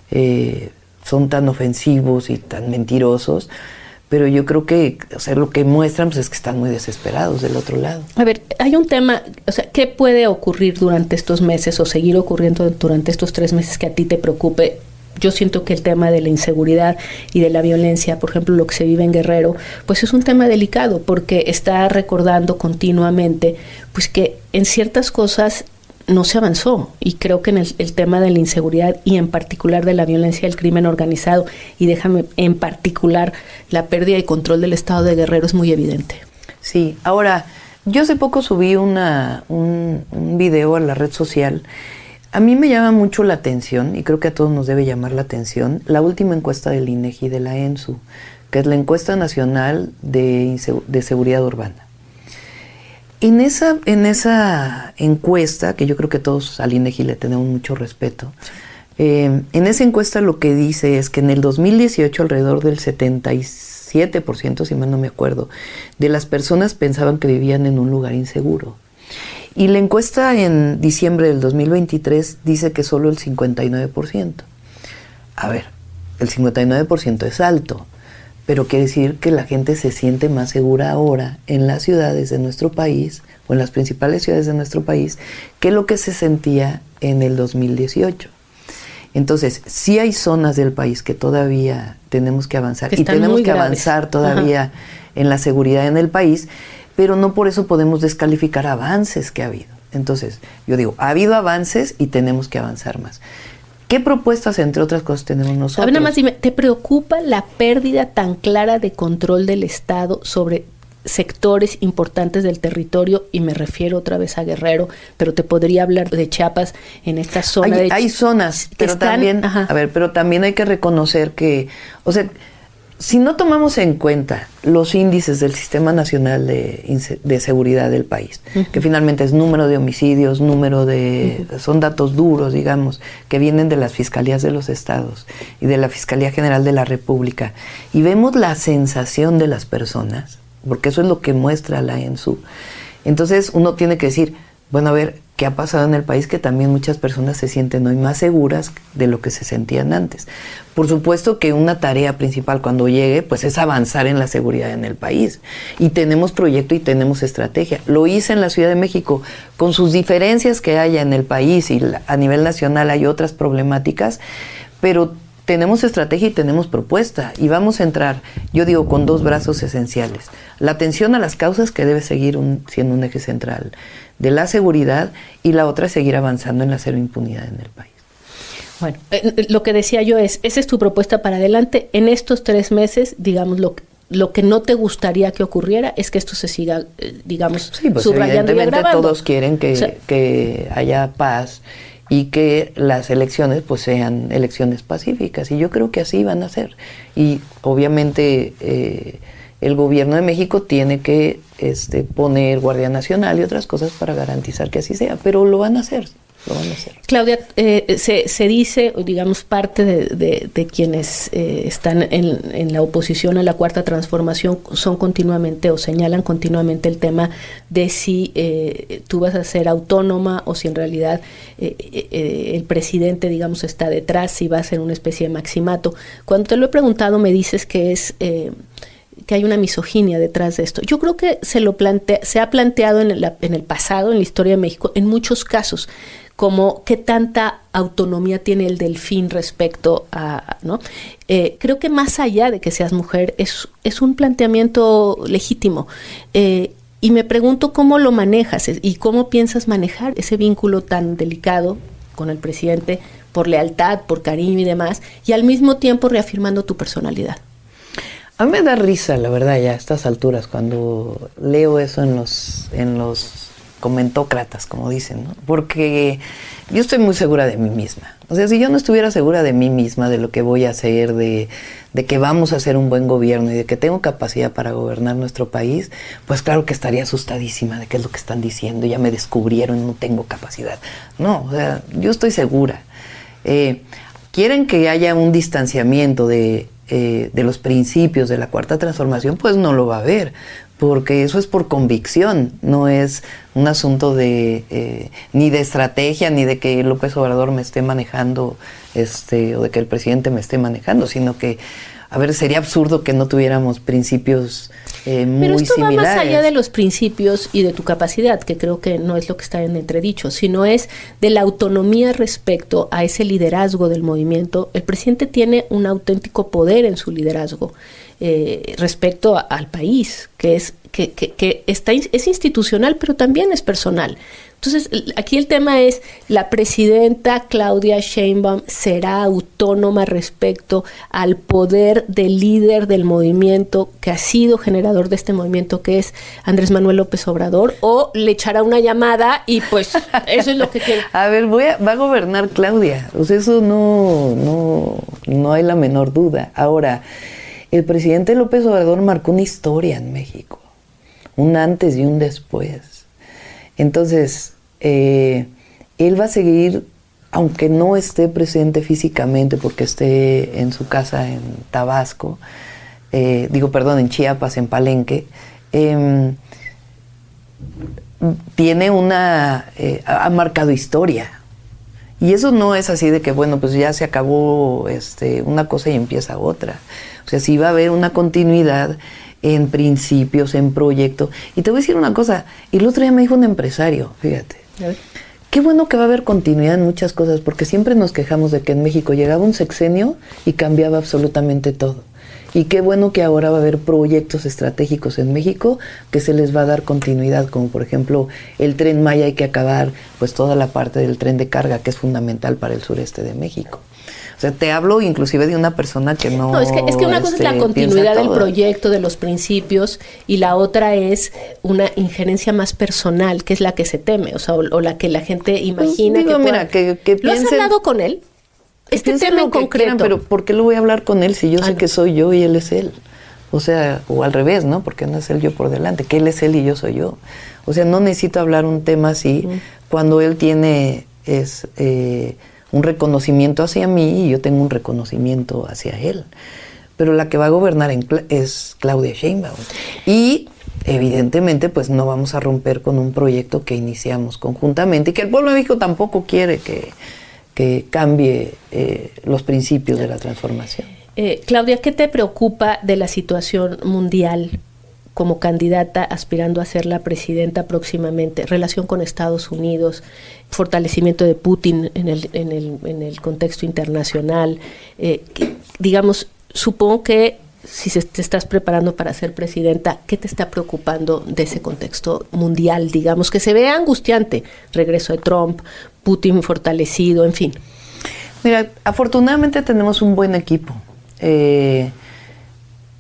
son tan ofensivos y tan mentirosos. Pero yo creo que, lo que muestran pues es que están muy desesperados del otro lado. A ver, hay un tema, ¿qué puede ocurrir durante estos meses o seguir ocurriendo durante estos 3 meses que a ti te preocupe? Yo siento que el tema de la inseguridad y de la violencia, por ejemplo, lo que se vive en Guerrero, pues es un tema delicado, porque está recordando continuamente pues que en ciertas cosas no se avanzó, y creo que en el tema de la inseguridad y en particular de la violencia del crimen organizado, y déjame en particular la pérdida de control del estado de Guerrero, es muy evidente. Sí, ahora, yo hace poco subí un video a la red social. A mí me llama mucho la atención, y creo que a todos nos debe llamar la atención, la última encuesta del INEGI y de la ENSU, que es la encuesta nacional de seguridad urbana. En esa encuesta, que yo creo que todos al INEGI le tenemos mucho respeto, en esa encuesta lo que dice es que en el 2018 alrededor del 77%, si mal no me acuerdo, de las personas pensaban que vivían en un lugar inseguro. Y la encuesta en diciembre del 2023 dice que solo el 59%. A ver, el 59% es alto, pero quiere decir que la gente se siente más segura ahora en las ciudades de nuestro país, o en las principales ciudades de nuestro país, que lo que se sentía en el 2018. Entonces, sí hay zonas del país que todavía tenemos que avanzar, y tenemos que avanzar todavía en la seguridad en el país, pero no por eso podemos descalificar avances que ha habido. Entonces, yo digo, ha habido avances y tenemos que avanzar más. ¿Qué propuestas, entre otras cosas, tenemos nosotros? A ver, nada más dime, ¿te preocupa la pérdida tan clara de control del Estado sobre sectores importantes del territorio? Y me refiero otra vez a Guerrero, pero te podría hablar de Chiapas, en esta zona. Hay zonas, pero también, pero también hay que reconocer que, si no tomamos en cuenta los índices del Sistema Nacional de Seguridad del país, que finalmente es número de homicidios, son datos duros, digamos, que vienen de las fiscalías de los estados y de la Fiscalía General de la República, y vemos la sensación de las personas, porque eso es lo que muestra la ENSU, entonces uno tiene que decir, bueno, a ver, ¿qué ha pasado en el país? Que también muchas personas se sienten hoy más seguras de lo que se sentían antes. Por supuesto que una tarea principal cuando llegue, pues es avanzar en la seguridad en el país. Y tenemos proyecto y tenemos estrategia. Lo hice en la Ciudad de México, con sus diferencias que haya en el país, y a nivel nacional hay otras problemáticas, pero tenemos estrategia y tenemos propuesta, y vamos a entrar, yo digo, con 2 brazos esenciales. La atención a las causas, que debe seguir siendo un eje central de la seguridad, y la otra es seguir avanzando en la cero impunidad en el país. Bueno, lo que decía yo esa es tu propuesta para adelante. En estos 3 meses, digámoslo, lo que no te gustaría que ocurriera es que esto se siga, digamos, sí, pues subrayando y agravando. Todos quieren que haya paz y que las elecciones pues sean elecciones pacíficas, y yo creo que así van a ser. Y obviamente el gobierno de México tiene que poner Guardia Nacional y otras cosas para garantizar que así sea, pero lo van a hacer. Claudia, se dice, digamos, parte de quienes están en la oposición a la Cuarta Transformación son continuamente o señalan continuamente el tema de si tú vas a ser autónoma o si en realidad el presidente, digamos, está detrás, si va a ser una especie de maximato. Cuando te lo he preguntado me dices que que hay una misoginia detrás de esto. Yo creo que se ha planteado en el pasado, en la historia de México, en muchos casos, como qué tanta autonomía tiene el delfín respecto a, ¿no? Creo que más allá de que seas mujer, es un planteamiento legítimo. Y me pregunto cómo lo manejas y cómo piensas manejar ese vínculo tan delicado con el presidente por lealtad, por cariño y demás, y al mismo tiempo reafirmando tu personalidad. A mí me da risa, la verdad, ya a estas alturas, cuando leo eso en los comentócratas, como dicen, ¿no? Porque yo estoy muy segura de mí misma. O sea, si yo no estuviera segura de mí misma, de lo que voy a hacer, de que vamos a hacer un buen gobierno y de que tengo capacidad para gobernar nuestro país, pues claro que estaría asustadísima de qué es lo que están diciendo, ya me descubrieron, no tengo capacidad. No, o sea, yo estoy segura. Quieren que haya un distanciamiento de los principios de la Cuarta Transformación, pues no lo va a haber, porque eso es por convicción, no es un asunto ni de estrategia, ni de que López Obrador me esté manejando, o de que el presidente me esté manejando, sino que, a ver, sería absurdo que no tuviéramos principios muy similares. Pero esto va más allá de los principios y de tu capacidad, que creo que no es lo que está en entredicho, sino es de la autonomía respecto a ese liderazgo del movimiento. El presidente tiene un auténtico poder en su liderazgo respecto al país, que es institucional, pero también es personal. Entonces, aquí el tema es, ¿la presidenta Claudia Sheinbaum será autónoma respecto al poder del líder del movimiento que ha sido generador de este movimiento, que es Andrés Manuel López Obrador, o le echará una llamada y pues eso es lo que quiere? A ver, va a gobernar Claudia, o sea, eso no hay la menor duda. Ahora, el presidente López Obrador marcó una historia en México, un antes y un después. Entonces, él va a seguir, aunque no esté presente físicamente porque esté en su casa en Tabasco, en Chiapas, en Palenque, ha marcado historia. Y eso no es así de que, bueno, pues ya se acabó una cosa y empieza otra. O sea, sí va a haber una continuidad en principios, en proyectos. Y te voy a decir una cosa, el otro día me dijo un empresario, fíjate, qué bueno que va a haber continuidad en muchas cosas, porque siempre nos quejamos de que en México llegaba un sexenio y cambiaba absolutamente todo. Y qué bueno que ahora va a haber proyectos estratégicos en México que se les va a dar continuidad, como por ejemplo el Tren Maya. Hay que acabar pues toda la parte del tren de carga, que es fundamental para el sureste de México. O sea, te hablo inclusive de una persona que no... No, es que una cosa es la continuidad del proyecto, de los principios, y la otra es una injerencia más personal, que es la que se teme, o sea, o la que la gente imagina que pueda... Mira, que ¿Lo has hablado con él? Este tema en concreto. Quieran, pero ¿por qué lo voy a hablar con él si yo sé que soy yo y él es él? O sea, o al revés, ¿no? Porque no es él yo por delante, que él es él y yo soy yo. O sea, no necesito hablar un tema así cuando él tiene un reconocimiento hacia mí y yo tengo un reconocimiento hacia él. Pero la que va a gobernar es Claudia Sheinbaum. Y evidentemente pues no vamos a romper con un proyecto que iniciamos conjuntamente y que el pueblo de México tampoco quiere que cambie los principios de la transformación. Claudia, ¿qué te preocupa de la situación mundial como candidata aspirando a ser la presidenta próximamente? Relación con Estados Unidos, fortalecimiento de Putin en el contexto internacional. Digamos, supongo que si te estás preparando para ser presidenta, ¿qué te está preocupando de ese contexto mundial? Digamos, que se ve angustiante. Regreso de Trump, Putin fortalecido, en fin. Mira, afortunadamente tenemos un buen equipo.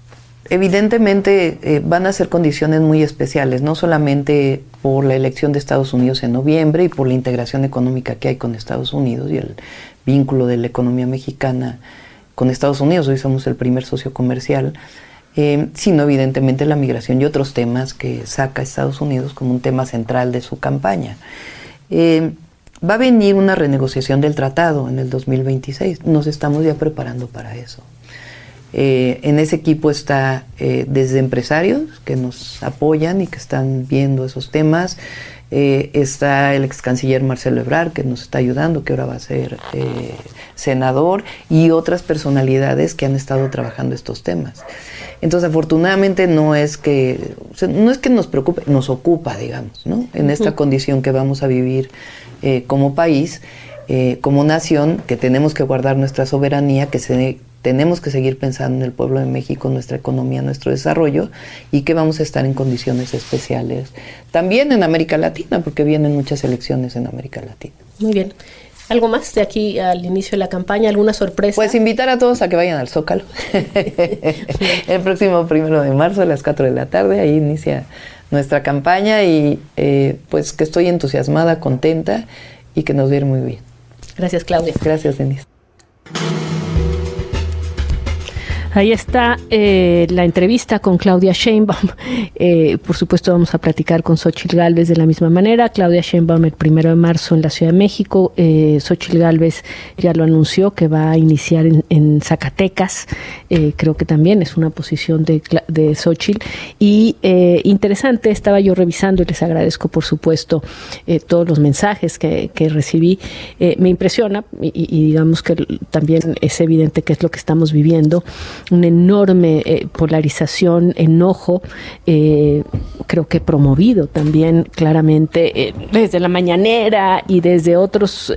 evidentemente van a ser condiciones muy especiales, no solamente por la elección de Estados Unidos en noviembre y por la integración económica que hay con Estados Unidos y el vínculo de la economía mexicana con Estados Unidos, hoy somos el primer socio comercial, sino evidentemente la migración y otros temas que saca Estados Unidos como un tema central de su campaña. Va a venir una renegociación del tratado en el 2026, nos estamos ya preparando para eso. En ese equipo está desde empresarios que nos apoyan y que están viendo esos temas, está el ex canciller Marcelo Ebrard que nos está ayudando, que ahora va a ser senador, y otras personalidades que han estado trabajando estos temas. Entonces, afortunadamente no es que nos preocupe, nos ocupa, digamos, ¿no? En esta condición que vamos a vivir como país, como nación, que tenemos que guardar nuestra soberanía, tenemos que seguir pensando en el pueblo de México, nuestra economía, nuestro desarrollo, y que vamos a estar en condiciones especiales también en América Latina, porque vienen muchas elecciones en América Latina. Muy bien. ¿Algo más de aquí al inicio de la campaña? ¿Alguna sorpresa? Pues invitar a todos a que vayan al Zócalo. El próximo 1 de marzo a las 4 de la tarde, ahí inicia nuestra campaña y pues que estoy entusiasmada, contenta y que nos va a ir muy bien. Gracias, Claudia. Gracias, Denise. Ahí está la entrevista con Claudia Sheinbaum. Por supuesto vamos a platicar con Xóchitl Gálvez de la misma manera. Claudia Sheinbaum el 1 de marzo en la Ciudad de México. Xóchitl Gálvez ya lo anunció que va a iniciar en Zacatecas. Creo que también es una posición de Xóchitl. Y interesante, estaba yo revisando y les agradezco por supuesto todos los mensajes que recibí. Me impresiona y digamos que también es evidente que es lo que estamos viviendo. Una enorme polarización, enojo, creo que promovido también claramente desde la mañanera y desde otros,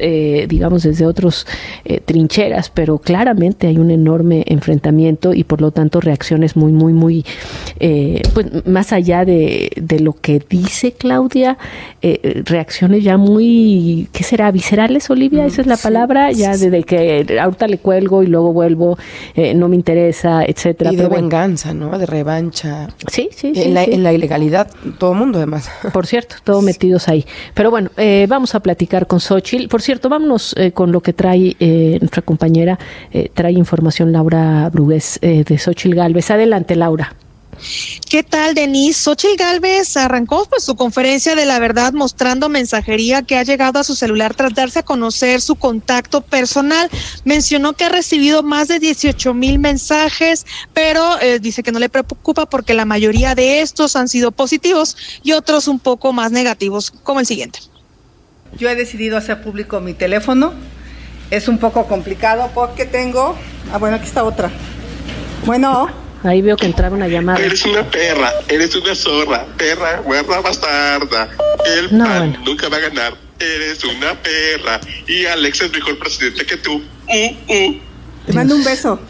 trincheras, pero claramente hay un enorme enfrentamiento y por lo tanto reacciones muy, pues más allá de lo que dice Claudia, reacciones ya muy, ¿qué será? ¿Viscerales, Olivia? Esa es la palabra, ya desde que ahorita le cuelgo y luego vuelvo, no me interesa, etcétera. Y de venganza, ¿no? De revancha. Sí. En la ilegalidad, todo el mundo además. Por cierto, todos metidos ahí. Pero bueno, vamos a platicar con Xóchitl. Por cierto, vámonos con lo que trae nuestra compañera, trae información Laura Brugués de Xóchitl Gálvez. Adelante, Laura. ¿Qué tal, Denise? Xóchitl Gálvez arrancó pues su conferencia de la verdad mostrando mensajería que ha llegado a su celular tras darse a conocer su contacto personal. Mencionó que ha recibido más de 18,000 mensajes, pero dice que no le preocupa porque la mayoría de estos han sido positivos y otros un poco más negativos, como el siguiente. Yo he decidido hacer público mi teléfono. Es un poco complicado porque tengo... bueno, aquí está otra. Bueno... Ahí veo que entraba una llamada. Eres una perra, eres una zorra, perra, guarda bastarda. El PAN nunca va a ganar. Eres una perra. Y Alex es mejor presidente que tú. Te mando un beso.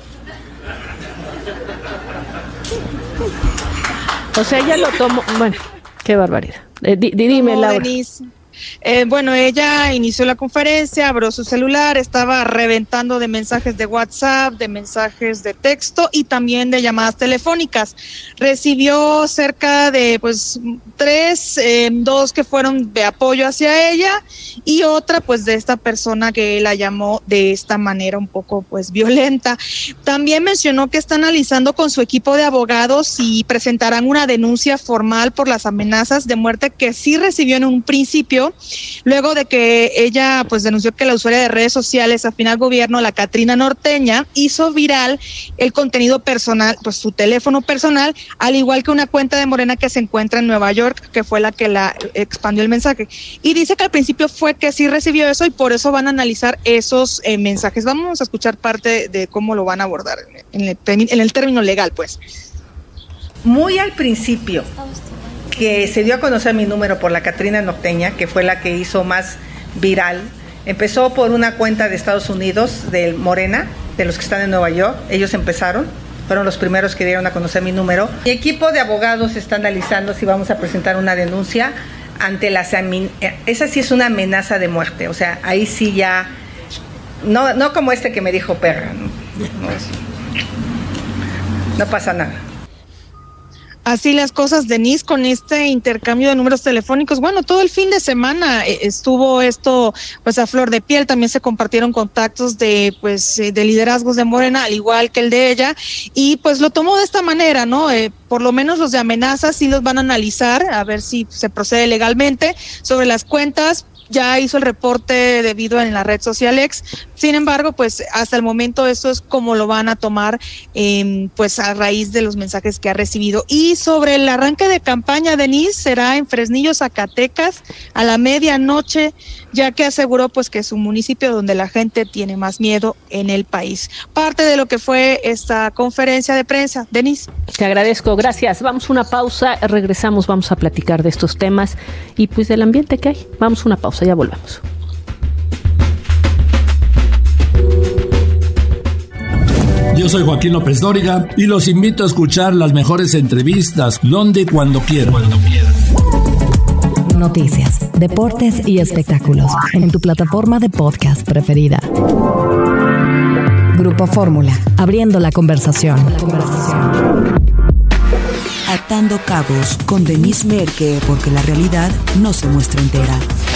O sea, ella lo tomó. Bueno, qué barbaridad. Dime, Laura. Denise. Bueno, ella inició la conferencia, abrió su celular, estaba reventando de mensajes de WhatsApp, de mensajes de texto y también de llamadas telefónicas. Recibió cerca de 3, 2 que fueron de apoyo hacia ella y otra pues de esta persona que la llamó de esta manera un poco pues violenta. También mencionó que está analizando con su equipo de abogados y presentarán una denuncia formal por las amenazas de muerte que sí recibió en un principio, luego de que ella pues denunció que la usuaria de redes sociales afín al gobierno, la Catrina Norteña, hizo viral el contenido personal, pues su teléfono personal, al igual que una cuenta de Morena que se encuentra en Nueva York, que fue la que la expandió el mensaje. Y dice que al principio fue que sí recibió eso y por eso van a analizar esos mensajes. Vamos a escuchar parte de cómo lo van a abordar en el término legal, pues. Muy al principio, que se dio a conocer mi número por la Catrina Norteña, que fue la que hizo más viral. Empezó por una cuenta de Estados Unidos, del Morena, de los que están en Nueva York. Ellos empezaron, fueron los primeros que dieron a conocer mi número. Mi equipo de abogados está analizando si vamos a presentar una denuncia ante las... Esa sí es una amenaza de muerte, o sea, ahí sí ya... No como este que me dijo perra, no pasa nada. Así las cosas, Denise, con este intercambio de números telefónicos. Bueno, todo el fin de semana estuvo esto pues a flor de piel. También se compartieron contactos de liderazgos de Morena, al igual que el de ella, y pues lo tomó de esta manera, ¿no? Por lo menos los de amenazas sí los van a analizar, a ver si se procede legalmente. Sobre las cuentas, ya hizo el reporte debido en la red social X. Sin embargo, pues hasta el momento esto es como lo van a tomar, pues a raíz de los mensajes que ha recibido. Y sobre el arranque de campaña, Denise, será en Fresnillo, Zacatecas, a la medianoche, ya que aseguró pues que es un municipio donde la gente tiene más miedo en el país. Parte de lo que fue esta conferencia de prensa. Denise. Te agradezco, gracias. Vamos a una pausa, regresamos, vamos a platicar de estos temas y pues del ambiente que hay. Vamos a una pausa, ya volvemos. Yo soy Joaquín López Dóriga y los invito a escuchar las mejores entrevistas donde y cuando quieran. Noticias, deportes y espectáculos en tu plataforma de podcast preferida. Grupo Fórmula, abriendo la conversación. Atando cabos con Denise Merker, porque la realidad no se muestra entera.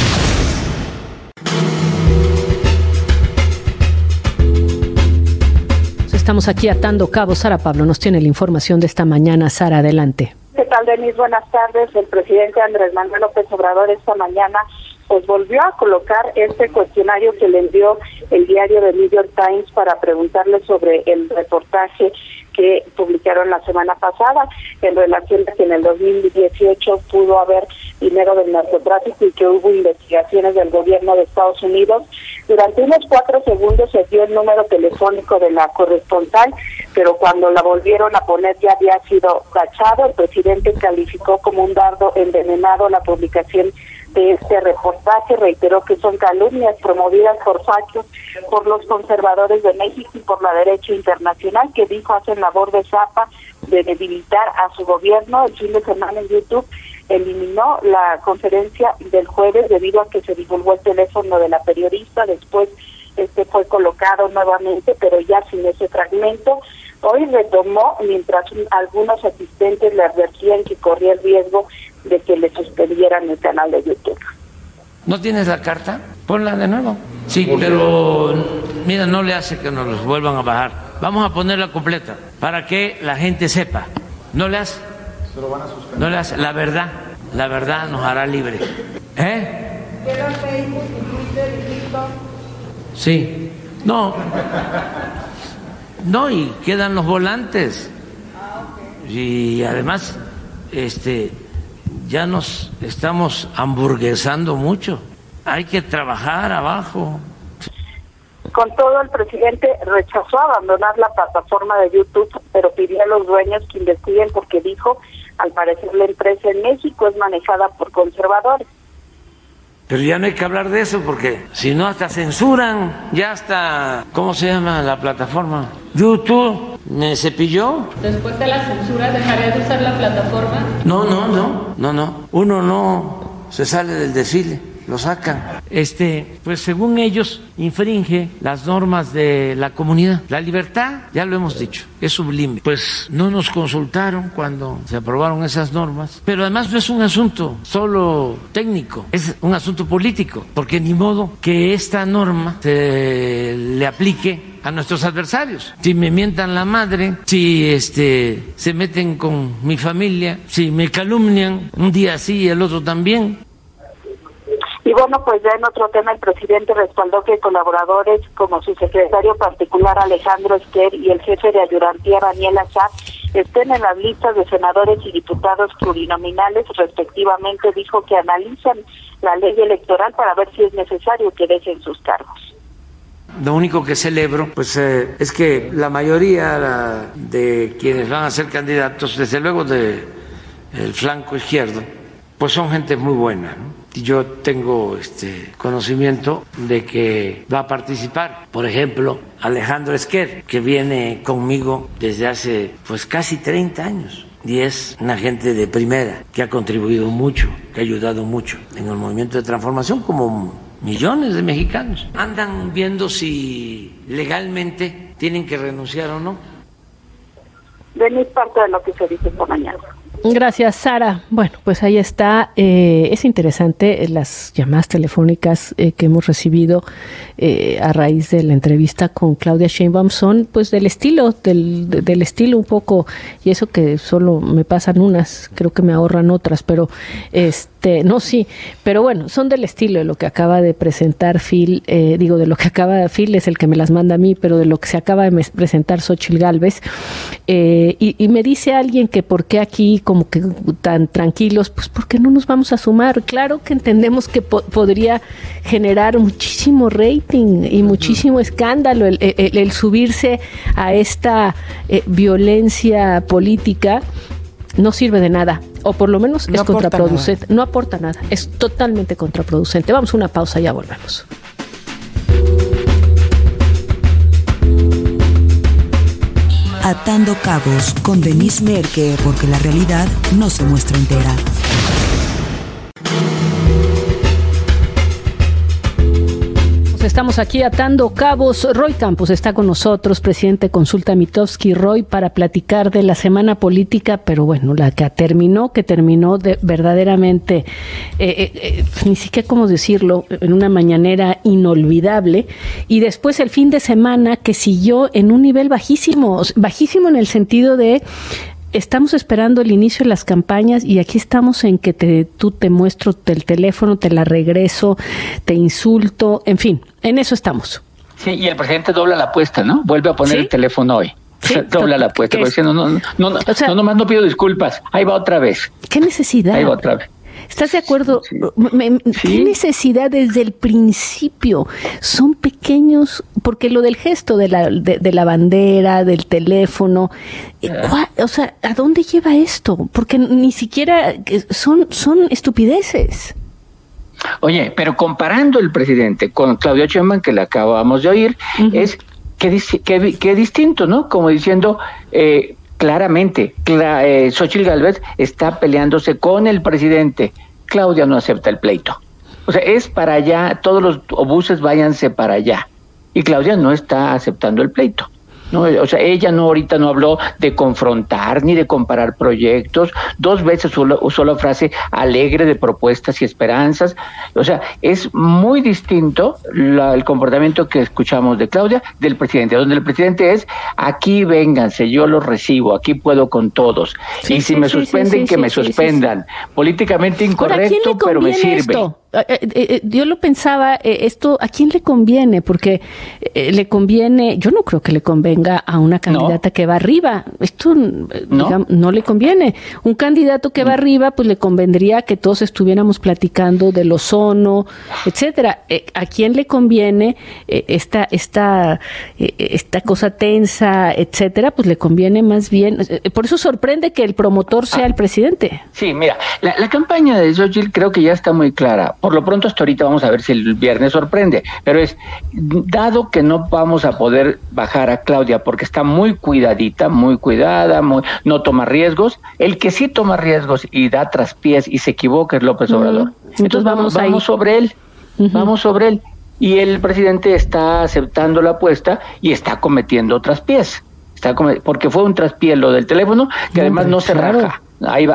Estamos aquí atando cabos. Sara Pablo nos tiene la información de esta mañana. Sara, adelante. ¿Qué tal, Denise? Buenas tardes. El presidente Andrés Manuel López Obrador esta mañana pues volvió a colocar este cuestionario que le envió el diario The New York Times para preguntarle sobre el reportaje que publicaron la semana pasada en relación a que en el 2018 pudo haber dinero del narcotráfico y que hubo investigaciones del gobierno de Estados Unidos. Durante unos 4 segundos se dio el número telefónico de la corresponsal, pero cuando la volvieron a poner ya había sido tachado. El presidente calificó como un dardo envenenado la publicación de este reportaje. Reiteró que son calumnias promovidas por fachos, por los conservadores de México y por la derecha internacional, que dijo hacen labor de zapa de debilitar a su gobierno. El fin de semana en YouTube eliminó la conferencia del jueves debido a que se divulgó el teléfono de la periodista. Después fue colocado nuevamente, pero ya sin ese fragmento. Hoy retomó mientras algunos asistentes le advertían que corría el riesgo de que le suspendieran el canal de YouTube. ¿No tienes la carta? Ponla de nuevo. Sí, pero mira, no le hace que nos los vuelvan a bajar. Vamos a ponerla completa para que la gente sepa. No le hace. No le hace. La verdad nos hará libre. ¿Queda Facebook y Twitter y TikTok? Sí. No, y quedan los volantes. Y además, ya nos estamos hamburguesando mucho. Hay que trabajar abajo. Con todo, el presidente rechazó abandonar la plataforma de YouTube, pero pidió a los dueños que investiguen porque dijo, al parecer la empresa en México es manejada por conservadores. Pero ya no hay que hablar de eso porque si no hasta censuran, ya hasta, ¿cómo se llama la plataforma? YouTube, me cepilló. ¿Después de la censura dejaría de usar la plataforma? No, uno no se sale del desfile, lo sacan. Pues según ellos, infringe las normas de la comunidad. La libertad, ya lo hemos dicho, es sublime. Pues no nos consultaron cuando se aprobaron esas normas, pero además no es un asunto solo técnico, es un asunto político, porque ni modo que esta norma se le aplique a nuestros adversarios. Si me mientan la madre, si se meten con mi familia, si me calumnian, un día sí y el otro también. Y bueno, pues ya en otro tema, el presidente respaldó que colaboradores como su secretario particular Alejandro Esquer y el jefe de ayudantía Daniel Azar estén en las listas de senadores y diputados plurinominales respectivamente. Dijo que analizan la ley electoral para ver si es necesario que dejen sus cargos. Lo único que celebro pues es que la mayoría de quienes van a ser candidatos, desde luego del flanco izquierdo, pues son gente muy buena, ¿no? Y yo tengo conocimiento de que va a participar, por ejemplo, Alejandro Esquer, que viene conmigo desde hace pues casi 30 años y es una gente de primera que ha contribuido mucho, que ha ayudado mucho en el movimiento de transformación, como millones de mexicanos. Andan viendo si legalmente tienen que renunciar o no. De mi parte de lo que se dice esta mañana. Gracias, Sara. Bueno, pues ahí está. Es interesante las llamadas telefónicas que hemos recibido a raíz de la entrevista con Claudia Sheinbaum. Son pues del estilo un poco, y eso que solo me pasan unas, creo que me ahorran otras, pero pero bueno, son del estilo de lo que acaba de presentar Phil, de lo que acaba Phil es el que me las manda a mí, pero de lo que se acaba de presentar Xóchitl Gálvez, y me dice alguien que por qué aquí como que tan tranquilos, pues porque no nos vamos a sumar. Claro que entendemos que podría generar muchísimo rating y muchísimo escándalo el subirse a esta violencia política. No sirve de nada, o por lo menos es contraproducente. No aporta nada, es totalmente contraproducente. Vamos a una pausa, ya volvemos. Atando Cabos con Denise Merker, porque la realidad no se muestra entera. Estamos aquí atando cabos. Roy Campos está con nosotros, presidente de Consulta Mitofsky. Roy, para platicar de la semana política, pero bueno, la que terminó verdaderamente, ni siquiera cómo decirlo, en una mañanera inolvidable, y después el fin de semana que siguió en un nivel bajísimo en el sentido de estamos esperando el inicio de las campañas y aquí estamos en que tú te muestro el teléfono, te la regreso, te insulto, en fin, en eso estamos. Sí, y el presidente dobla la apuesta, ¿no? Vuelve a poner el teléfono hoy. Sí, dobla la apuesta, diciendo, nomás no pido disculpas, ahí va otra vez. ¿Qué necesidad? Ahí va otra vez. ¿Estás de acuerdo? Sí. ¿Qué necesidad desde el principio? Son pequeños, porque lo del gesto de la bandera, del teléfono, ¿a dónde lleva esto? Porque ni siquiera son estupideces. Oye, pero comparando el presidente con Claudia Sheinbaum, que le acabamos de oír, es que distinto, ¿no? Como diciendo... claramente, Xóchitl Gálvez está peleándose con el presidente. Claudia no acepta el pleito. O sea, es para allá, todos los obuses váyanse para allá. Y Claudia no está aceptando el pleito. ¿No? O sea, ella ahorita no habló de confrontar ni de comparar proyectos. 2 veces usó la frase alegre de propuestas y esperanzas. O sea, es muy distinto el comportamiento que escuchamos de Claudia del presidente, donde el presidente es aquí vénganse, yo los recibo, aquí puedo con todos. Y si me suspenden, que me suspendan. Políticamente incorrecto, pero me sirve. Esto? Yo lo pensaba, esto, ¿a quién le conviene? Porque le conviene, yo no creo que le convenga a una candidata que va arriba. Esto digamos, no le conviene. Un candidato que va arriba, pues le convendría que todos estuviéramos platicando del ozono, etcétera. ¿A quién le conviene esta cosa tensa, etcétera? Pues le conviene más bien. Por eso sorprende que el promotor sea el presidente. Sí, mira, la campaña de Xóchitl creo que ya está muy clara. Por lo pronto hasta ahorita vamos a ver si el viernes sorprende, pero dado que no vamos a poder bajar a Claudia porque está muy cuidadita, muy cuidada, no toma riesgos, el que sí toma riesgos y da traspiés y se equivoca es López Obrador. Entonces vamos sobre él, vamos sobre él, y el presidente está aceptando la apuesta y está cometiendo traspiés, porque fue un traspié lo del teléfono que además no se raja. Ahí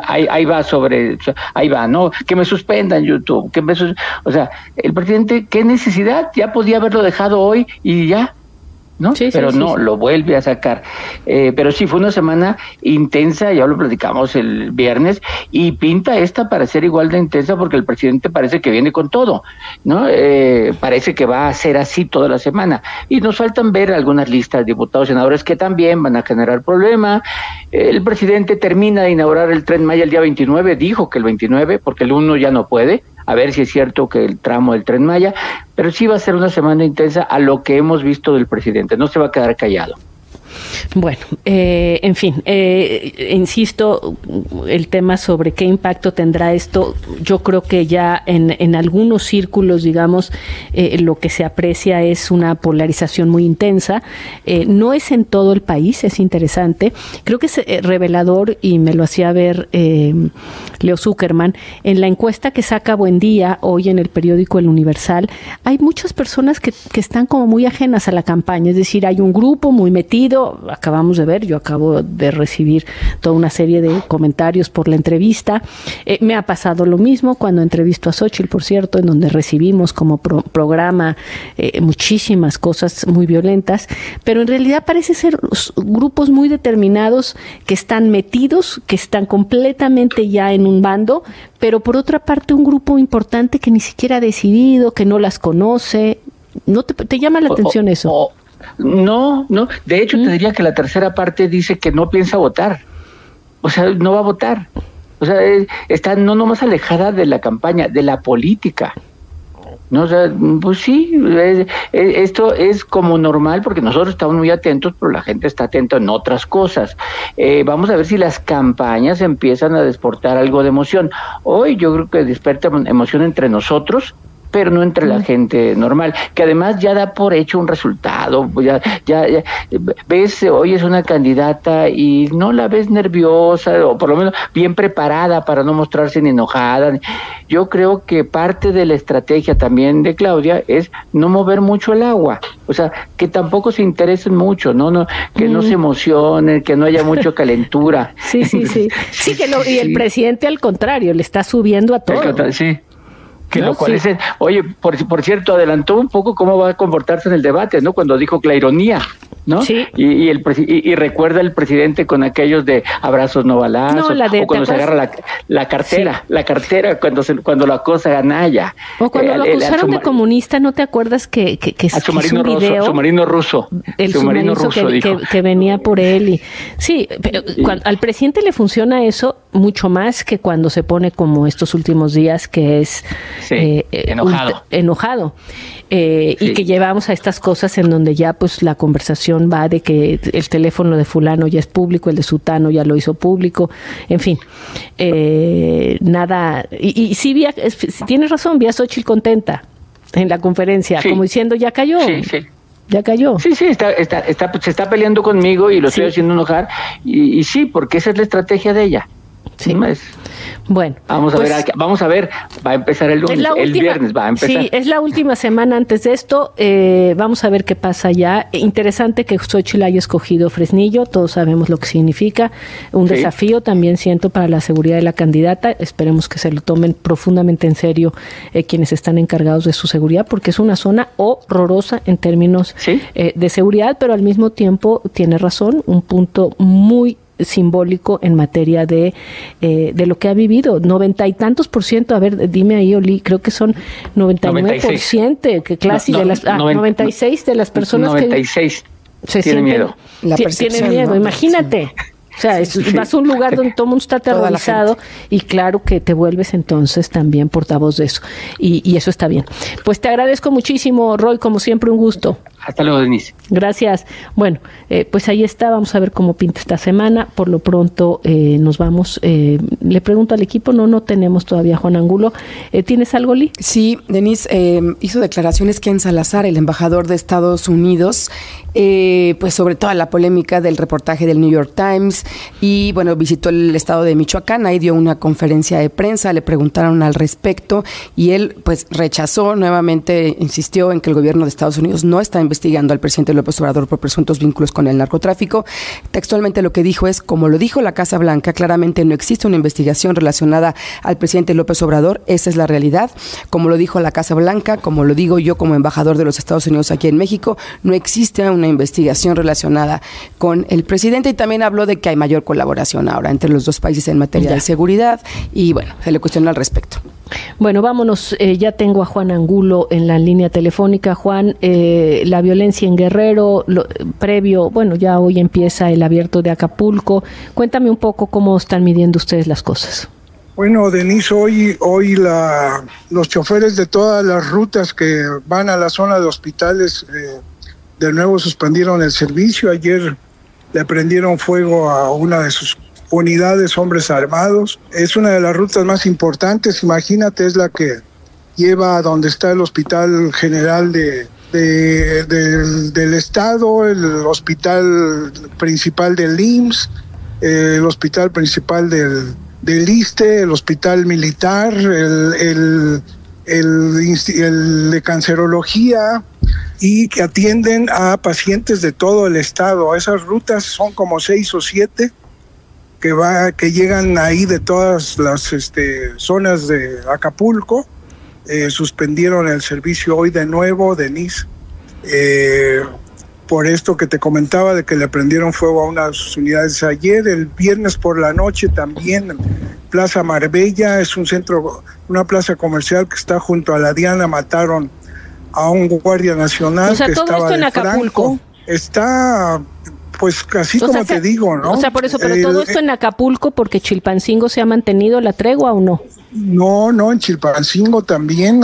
va, ¿no? Que me suspendan YouTube, o sea, el presidente, ¿qué necesidad? Ya podía haberlo dejado hoy y ya, ¿no? Pero lo vuelve a sacar. Pero sí, fue una semana intensa, ya lo platicamos el viernes, y pinta esta para ser igual de intensa porque el presidente parece que viene con todo, ¿no? Parece que va a ser así toda la semana. Y nos faltan ver algunas listas de diputados y senadores que también van a generar problema. El presidente termina de inaugurar el Tren Maya el día 29, dijo que el 29, porque el 1 ya no puede. A ver si es cierto que el tramo del Tren Maya, pero sí va a ser una semana intensa a lo que hemos visto del presidente, no se va a quedar callado. Bueno, en fin, insisto, el tema sobre qué impacto tendrá esto, yo creo que ya en algunos círculos, digamos, lo que se aprecia es una polarización muy intensa. No es en todo el país, es interesante. Creo que es revelador, y me lo hacía ver Leo Zuckerman, en la encuesta que saca Buendía hoy en el periódico El Universal. Hay muchas personas que están como muy ajenas a la campaña, es decir, hay un grupo muy metido, principio acabamos de ver, yo acabo de recibir toda una serie de comentarios por la entrevista. Me ha pasado lo mismo cuando entrevisto a Xóchitl, por cierto, en donde recibimos como programa muchísimas cosas muy violentas, pero en realidad parece ser grupos muy determinados que están metidos, que están completamente ya en un bando, pero por otra parte un grupo importante que ni siquiera ha decidido, que no las conoce. ¿No te llama la atención eso? No, de hecho te diría que la tercera parte dice que no piensa votar, o sea, no va a votar, o sea, está no nomás alejada de la campaña, de la política. No, o sea, pues sí, esto es como normal porque nosotros estamos muy atentos, pero la gente está atenta en otras cosas. Vamos a ver si las campañas empiezan a desportar algo de emoción. Hoy yo creo que despierta emoción entre nosotros, pero no entre la gente normal, que además ya da por hecho un resultado, ya ves, hoy es una candidata y no la ves nerviosa, o por lo menos bien preparada para no mostrarse ni enojada. Yo creo que parte de la estrategia también de Claudia es no mover mucho el agua, o sea, que tampoco se interesen mucho, que no se emocionen, que no haya mucha calentura. Sí, y el presidente al contrario, le está subiendo a todo. Sí. Que lo cual es, oye, por cierto, adelantó un poco cómo va a comportarse en el debate, ¿no? Cuando dijo la ironía, ¿no? Sí. Y recuerda el presidente con aquellos de abrazos no balazos, o cuando se agarra la cartera, cuando la cosa ganalla. O cuando lo acusaron de comunista, ¿no te acuerdas que hizo un video? Submarino ruso. El submarino ruso que venía por él. Sí, pero al presidente le funciona eso mucho más que cuando se pone como estos últimos días, que es enojado. Y que llevamos a estas cosas en donde ya pues la conversación va de que el teléfono de fulano ya es público, el de sutano ya lo hizo público, en fin, nada. Y sí, tienes razón, vi a Xóchitl contenta en la conferencia, como diciendo, ya cayó. Ya cayó. Sí, se está peleando conmigo y lo estoy haciendo enojar, y sí, porque esa es la estrategia de ella. Sí. Bueno, vamos a ver, va a empezar el lunes, el viernes va a empezar. Sí, es la última semana antes de esto, vamos a ver qué pasa ya. Interesante que Xóchitl haya escogido Fresnillo, todos sabemos lo que significa, un desafío también siento para la seguridad de la candidata, esperemos que se lo tomen profundamente en serio quienes están encargados de su seguridad, porque es una zona horrorosa en términos de seguridad, pero al mismo tiempo tiene razón, un punto muy simbólico en materia de lo que ha vivido, 90 y tantos %, a ver, dime ahí, Oli, creo que son 99%, que casi de las 96 de las personas 96 que tienen miedo. Tienen miedo, imagínate. O sea, vas a un lugar donde todo el mundo está aterrorizado y claro que te vuelves entonces también portavoz de eso. Y eso está bien. Pues te agradezco muchísimo, Roy, como siempre un gusto. Hasta luego, Denise. Gracias. Bueno, pues ahí está, vamos a ver cómo pinta esta semana. Por lo pronto nos vamos. Le pregunto al equipo, no tenemos todavía a Juan Angulo. ¿Tienes algo, Lee? Sí, Denise, hizo declaraciones Ken Salazar, el embajador de Estados Unidos, pues sobre toda la polémica del reportaje del New York Times, y bueno, visitó el estado de Michoacán, ahí dio una conferencia de prensa, le preguntaron al respecto y él pues rechazó, nuevamente insistió en que el gobierno de Estados Unidos no está investigando al presidente López Obrador por presuntos vínculos con el narcotráfico. Textualmente lo que dijo es, como lo dijo la Casa Blanca, claramente no existe una investigación relacionada al presidente López Obrador, esa es la realidad. Como lo dijo la Casa Blanca, como lo digo yo como embajador de los Estados Unidos aquí en México, no existe una investigación relacionada con el presidente, y también habló de que hay mayor colaboración ahora entre los dos países en materia de seguridad, y bueno, se le cuestionó al respecto. Bueno, vámonos, ya tengo a Juan Angulo en la línea telefónica. Juan, la violencia en Guerrero, previo, bueno, ya hoy empieza el abierto de Acapulco. Cuéntame un poco cómo están midiendo ustedes las cosas. Bueno, Denise, hoy los choferes de todas las rutas que van a la zona de hospitales de nuevo suspendieron el servicio. Ayer le prendieron fuego a una de sus unidades, hombres armados. Es una de las rutas más importantes, imagínate, es la que lleva a donde está el Hospital General del Estado, el Hospital Principal del IMSS, el Hospital Principal del ISSSTE, el Hospital Militar, el de Cancerología, y que atienden a pacientes de todo el estado. Esas rutas son como 6 o 7 que llegan ahí de todas las zonas de Acapulco. Suspendieron el servicio hoy de nuevo, Denise, por esto que te comentaba de que le prendieron fuego a unas unidades ayer. El viernes por la noche también, Plaza Marbella, es un centro, una plaza comercial que está junto a la Diana, mataron a un guardia nacional. O sea, que todo estaba esto en de Acapulco. Franco. Está, pues casi como te digo, ¿no? O sea, por eso, pero todo esto en Acapulco, porque Chilpancingo se ha mantenido la tregua, ¿o no? No, en Chilpancingo también.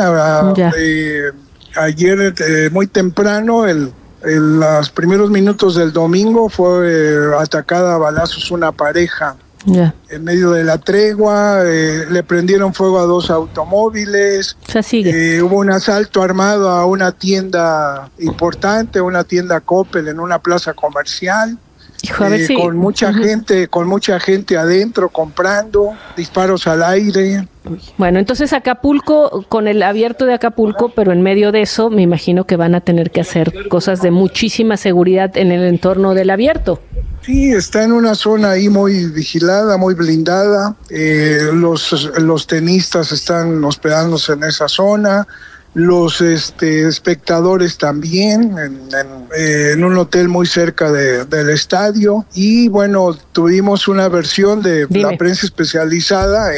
Ayer muy temprano, en los primeros minutos del domingo, fue atacada a balazos una pareja. En medio de la tregua, le prendieron fuego a 2 automóviles. O sea, sigue. Hubo un asalto armado a una tienda importante, una tienda Coppel en una plaza comercial. Hijo, a ver si... con mucha gente adentro comprando, disparos al aire. Bueno, entonces Acapulco, con el abierto de Acapulco, pero en medio de eso, me imagino que van a tener que hacer cosas de muchísima seguridad en el entorno del abierto. Sí, está en una zona ahí muy vigilada, muy blindada. Los tenistas están hospedándose en esa zona. Los espectadores también, en un hotel muy cerca del estadio. Y bueno, tuvimos una versión de la prensa especializada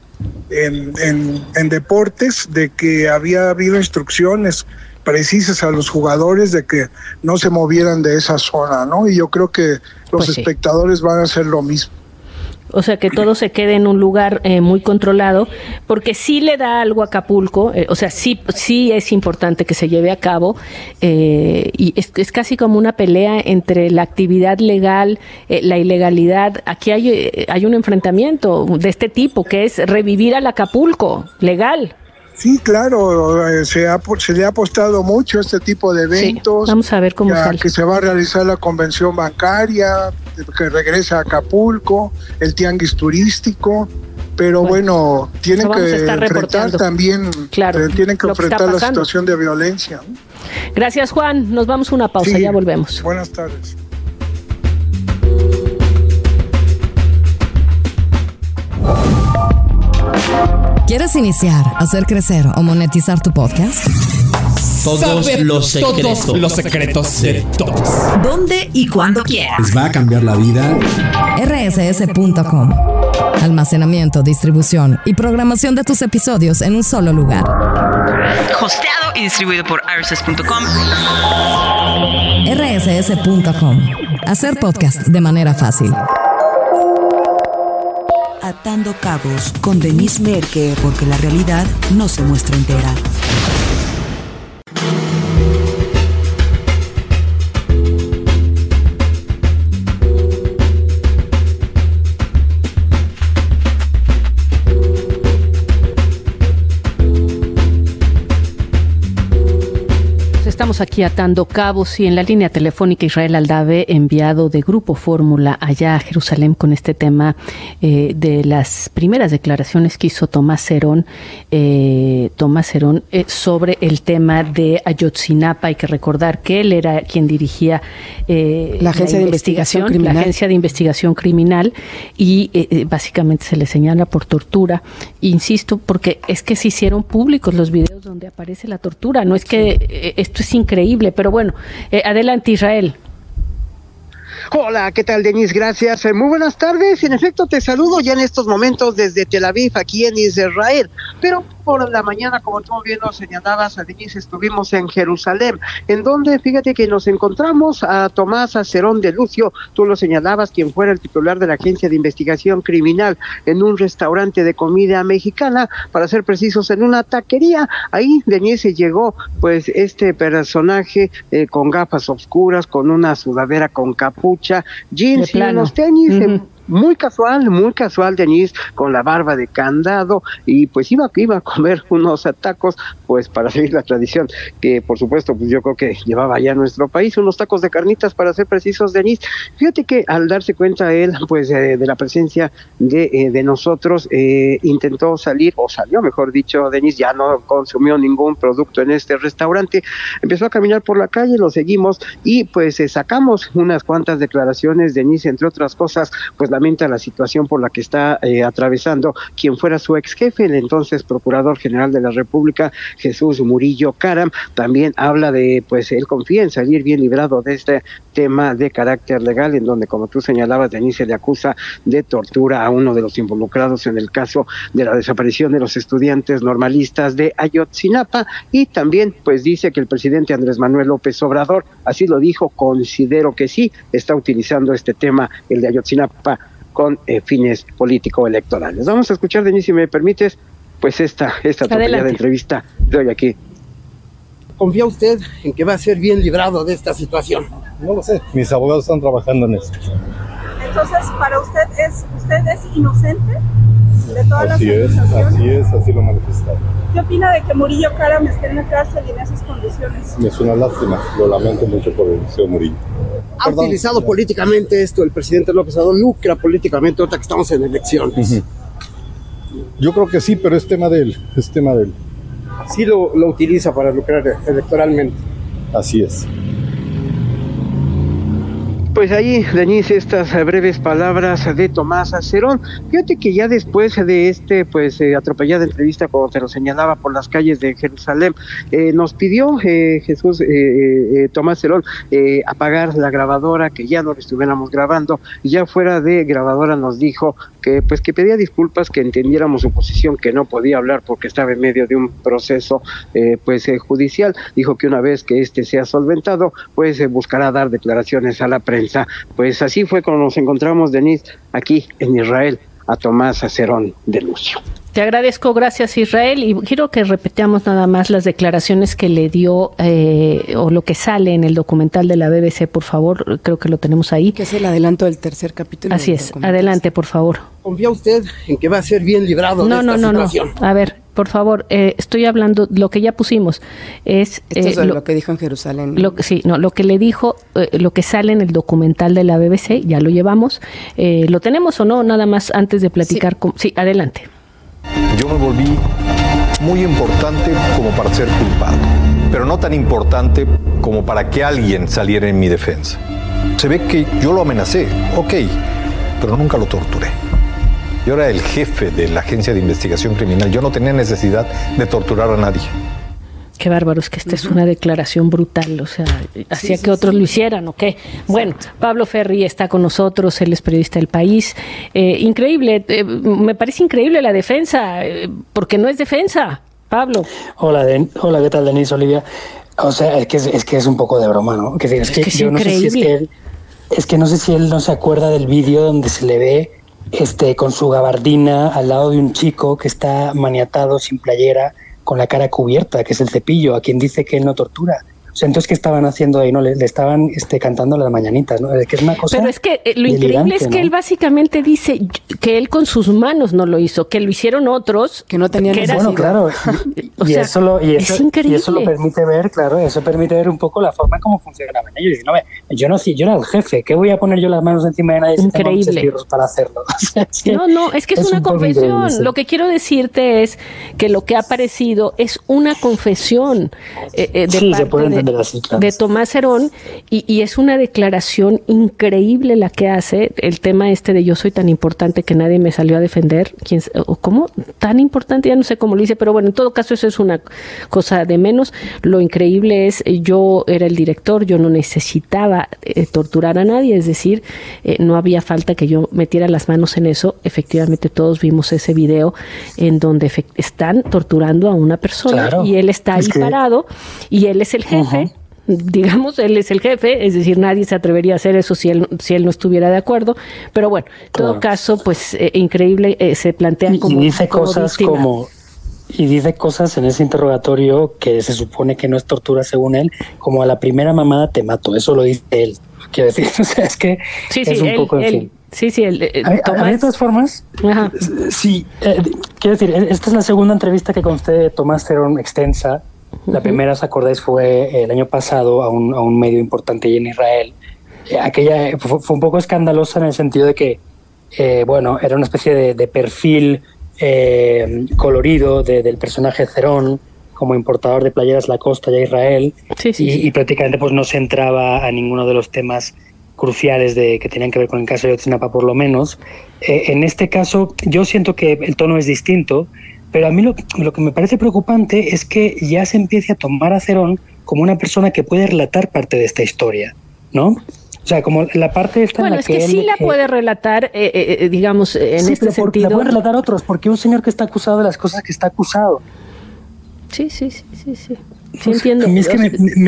en deportes, de que había habido instrucciones precisas a los jugadores de que no se movieran de esa zona, ¿no? Y yo creo que los espectadores van a hacer lo mismo. O sea, que todo se quede en un lugar muy controlado, porque sí le da algo a Acapulco, o sea, sí es importante que se lleve a cabo, y es casi como una pelea entre la actividad legal, la ilegalidad. Aquí hay un enfrentamiento de este tipo, que es revivir al Acapulco legal. Sí, claro, se le ha apostado mucho a este tipo de eventos. Sí, vamos a ver cómo sale. Que se va a realizar la convención bancaria, que regresa a Acapulco, el tianguis turístico, pero bueno, tienen que enfrentar también, tienen que enfrentar la situación de violencia. Gracias, Juan. Nos vamos a una pausa, ya volvemos. Buenas tardes. ¿Quieres iniciar, hacer crecer o monetizar tu podcast? Todos los secretos de todos. ¿Dónde y cuándo quieras? Les va a cambiar la vida. rss.com. Almacenamiento, distribución y programación de tus episodios en un solo lugar. Hosteado y distribuido por rss.com. rss.com. Hacer podcast de manera fácil. Atando cabos con Denise Merker, porque la realidad no se muestra entera. Estamos aquí atando cabos y en la línea telefónica Israel Aldave, enviado de Grupo Fórmula allá a Jerusalén con este tema de las primeras declaraciones que hizo Tomás Herón sobre el tema de Ayotzinapa. Hay que recordar que él era quien dirigía la Agencia de Investigación Criminal. La Agencia de Investigación Criminal, y básicamente se le señala por tortura. Insisto, porque es que se hicieron públicos los videos donde aparece la tortura. No es que esto es increíble, pero bueno, adelante, Israel. Hola, ¿qué tal, Denise? Gracias. Muy buenas tardes. En efecto, te saludo ya en estos momentos desde Tel Aviv, aquí en Israel. Pero por la mañana, como tú bien lo señalabas, Denise, estuvimos en Jerusalén, en donde, fíjate que nos encontramos a Tomás Herón de Lucio, tú lo señalabas, quien fuera el titular de la Agencia de Investigación Criminal, en un restaurante de comida mexicana, para ser precisos, en una taquería. Ahí, Denise, llegó, pues, este personaje con gafas oscuras, con una sudadera con capucha, jeans y unos tenis, muy casual, Denise, con la barba de candado, y pues iba a comer unos tacos, pues para seguir la tradición, que por supuesto, pues yo creo que llevaba ya nuestro país, unos tacos de carnitas para ser precisos, Denise. Fíjate que al darse cuenta él, pues de la presencia de nosotros, intentó salir, o salió mejor dicho, Denise, ya no consumió ningún producto en este restaurante, empezó a caminar por la calle, lo seguimos, y pues sacamos unas cuantas declaraciones. Denise, entre otras cosas, pues lamenta la situación por la que está atravesando quien fuera su ex jefe, el entonces Procurador General de la República, Jesús Murillo Caram. También habla de, pues él confía en salir bien librado de este tema de carácter legal, en donde, como tú señalabas, Denise, se le acusa de tortura a uno de los involucrados en el caso de la desaparición de los estudiantes normalistas de Ayotzinapa, y también pues dice que el presidente Andrés Manuel López Obrador, así lo dijo, considero que sí, está utilizando este tema, el de Ayotzinapa, con fines político-electorales. Vamos a escuchar, Denise, si me permites, pues esta atropellada entrevista de hoy aquí. ¿Confía usted en que va a ser bien librado de esta situación? No lo sé, mis abogados están trabajando en eso. Entonces, ¿para usted es inocente de todas las acusaciones? Así lo ha manifestado. ¿Qué opina de que Murillo Caram esté en la cárcel y en esas condiciones? Es una lástima, lo lamento mucho por el señor Murillo. ¿Ha utilizado políticamente esto el presidente López Obrador? ¿Lucra políticamente ahorita que estamos en elecciones? Yo creo que sí, pero es tema de él, Sí lo utiliza para lucrar electoralmente. Así es. Pues ahí, Denise, estas breves palabras de Tomás Cerón. Fíjate que ya después de atropellada entrevista, como te lo señalaba, por las calles de Jerusalén, nos pidió Tomás Cerón apagar la grabadora, que ya no la estuviéramos grabando, y ya fuera de grabadora nos dijo que pedía disculpas, que entendiéramos su posición, que no podía hablar porque estaba en medio de un proceso judicial. Dijo que una vez que este sea solventado, pues buscará dar declaraciones a la prensa. Pues así fue como nos encontramos, Denise, aquí en Israel, a Tomás Cerón de Lucio. Te agradezco, gracias, Israel, y quiero que repitamos nada más las declaraciones que le dio o lo que sale en el documental de la BBC, por favor, creo que lo tenemos ahí. Que es el adelanto del tercer capítulo. Así es, adelante, por favor. ¿Confía usted en que va a ser bien librado de esta situación? No, a ver, por favor, estoy hablando, lo que ya pusimos es... Esto es lo que dijo en Jerusalén. Lo que le dijo, lo que sale en el documental de la BBC, ya lo llevamos. ¿Lo tenemos o no? Nada más antes de platicar. Sí, adelante. Yo me volví muy importante como para ser culpado, pero no tan importante como para que alguien saliera en mi defensa. Se ve que yo lo amenacé, ok, pero nunca lo torturé. Yo era el jefe de la Agencia de Investigación Criminal, yo no tenía necesidad de torturar a nadie. Qué bárbaro, es que esta es una declaración brutal, o sea, hacía que otros lo hicieran, ¿o qué? Bueno, Pablo Ferri está con nosotros, él es periodista del País. Increíble, me parece increíble la defensa, porque no es defensa, Pablo. Hola, ¿qué tal, Denise, Olivia? O sea, es que es un poco de broma, ¿no? Es que es increíble. No sé si él no se acuerda del vídeo donde se le ve con su gabardina al lado de un chico que está maniatado, sin playera, con la cara cubierta, que es el Cepillo, a quien dice que él no tortura. O sea, entonces, ¿qué estaban haciendo ahí? No, le estaban cantando las mañanitas, ¿no? Que es una cosa. Pero es que lo increíble es que él básicamente dice que él con sus manos no lo hizo, que lo hicieron otros. Que no tenían necesidad. Bueno, claro. Eso lo permite ver, claro, eso permite ver un poco la forma en cómo funcionaban ellos. Y yo era el jefe, ¿qué voy a poner yo las manos encima de nadie? Increíble. Para hacerlo. Es que es una confesión. Lo que quiero decirte es que lo que ha aparecido es una confesión de parte de Tomás Cerón, y es una declaración increíble la que hace. El tema de yo soy tan importante que nadie me salió a defender. ¿Cómo? Tan importante, ya no sé cómo lo dice, pero bueno, en todo caso eso es una cosa de menos. Lo increíble es, yo era el director, yo no necesitaba torturar a nadie, es decir, no había falta que yo metiera las manos en eso. Efectivamente todos vimos ese video en donde están torturando a una persona, claro, y él está ahí parado y él es el jefe. Digamos, él es el jefe, es decir, nadie se atrevería a hacer eso si él no estuviera de acuerdo, pero bueno, en todo caso, pues increíble, se plantea como y dice cosas como y dice cosas en ese interrogatorio que se supone que no es tortura según él, como a la primera mamada te mato, eso lo dice él, quiero decir, o sea, es que es un poco, en fin. Sí, Tomás. De todas formas, sí, quiero decir, esta es la segunda entrevista que conste de Tomás Cerón extensa. La primera, ¿os acordáis? Fue el año pasado a un medio importante en Israel. Aquella fue un poco escandalosa en el sentido de que, era una especie de perfil colorido del personaje Cerón como importador de playeras Lacoste a Israel, y prácticamente pues no se entraba a ninguno de los temas cruciales que tenían que ver con el caso de Ayotzinapa, por lo menos. En este caso yo siento que el tono es distinto, pero a mí lo que me parece preocupante es que ya se empiece a tomar a Cerón como una persona que puede relatar parte de esta historia, ¿no? O sea, como la parte esta en la que sí la puede relatar, digamos, en este sentido. La puede relatar otros, porque un señor que está acusado de las cosas que está acusado. Sí, entiendo. A mí es que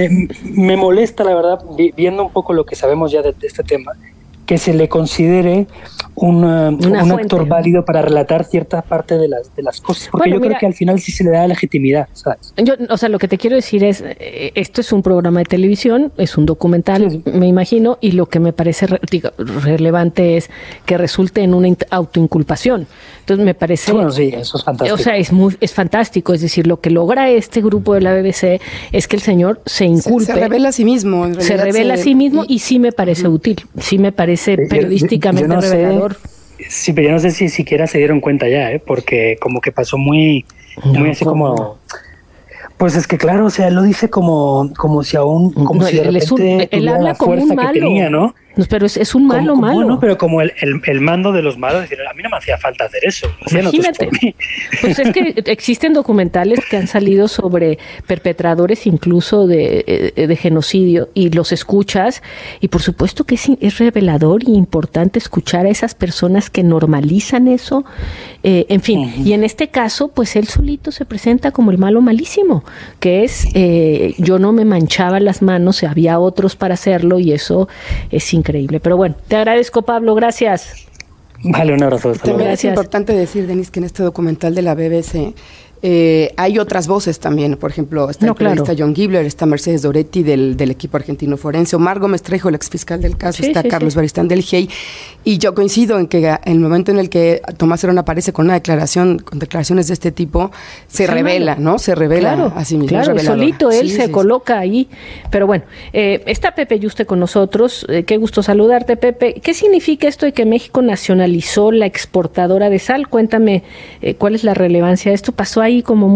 me molesta, la verdad, viendo un poco lo que sabemos ya de este tema, que se le considere un actor válido para relatar cierta parte de las cosas, porque yo creo que al final sí se le da legitimidad, ¿sabes? Lo que te quiero decir es, esto es un programa de televisión, es un documental, me imagino, y lo que me parece relevante es que resulte en una autoinculpación. Entonces me parece... Bueno, sí, eso es fantástico. O sea, es fantástico, es decir, lo que logra este grupo de la BBC es que el señor se inculpe. Se revela a sí mismo. Se revela a sí mismo y sí me parece útil, sí me parece periodísticamente revelador. Sí, pero yo no sé si siquiera se dieron cuenta ya, porque como que pasó muy así como... Pues es que claro, o sea, él lo dice como si aún... Como si de repente él habla como un malo. Que tenía, ¿no? Pero es un malo. No, pero como el mando de los malos, decir, a mí no me hacía falta hacer eso. Imagínate. Pues es que existen documentales que han salido sobre perpetradores incluso de genocidio y los escuchas y por supuesto que es revelador y importante escuchar a esas personas que normalizan eso. En fin, y en este caso, pues él solito se presenta como el malo malísimo, que es yo no me manchaba las manos, había otros para hacerlo y eso es increíble. Pero bueno, te agradezco, Pablo, gracias. Vale, un abrazo. También es importante decir, Denise, que en este documental de la BBC hay otras voces también. Por ejemplo, está el periodista John Gibler, está Mercedes Doretti del equipo argentino forense, Omar Gómez Trejo, el exfiscal del caso, está Carlos Baristán del GIEI. Y yo coincido en que el momento en el que Tomás Cerón aparece con una declaración, con declaraciones de este tipo, se revela, ¿no? Se revela a sí mismo. Claro, solito él se coloca ahí. Pero bueno, está Pepe Yuste con nosotros. Qué gusto saludarte, Pepe. ¿Qué significa esto de que México nacionalizó la exportadora de sal? Cuéntame cuál es la relevancia de esto. Pasó ahí como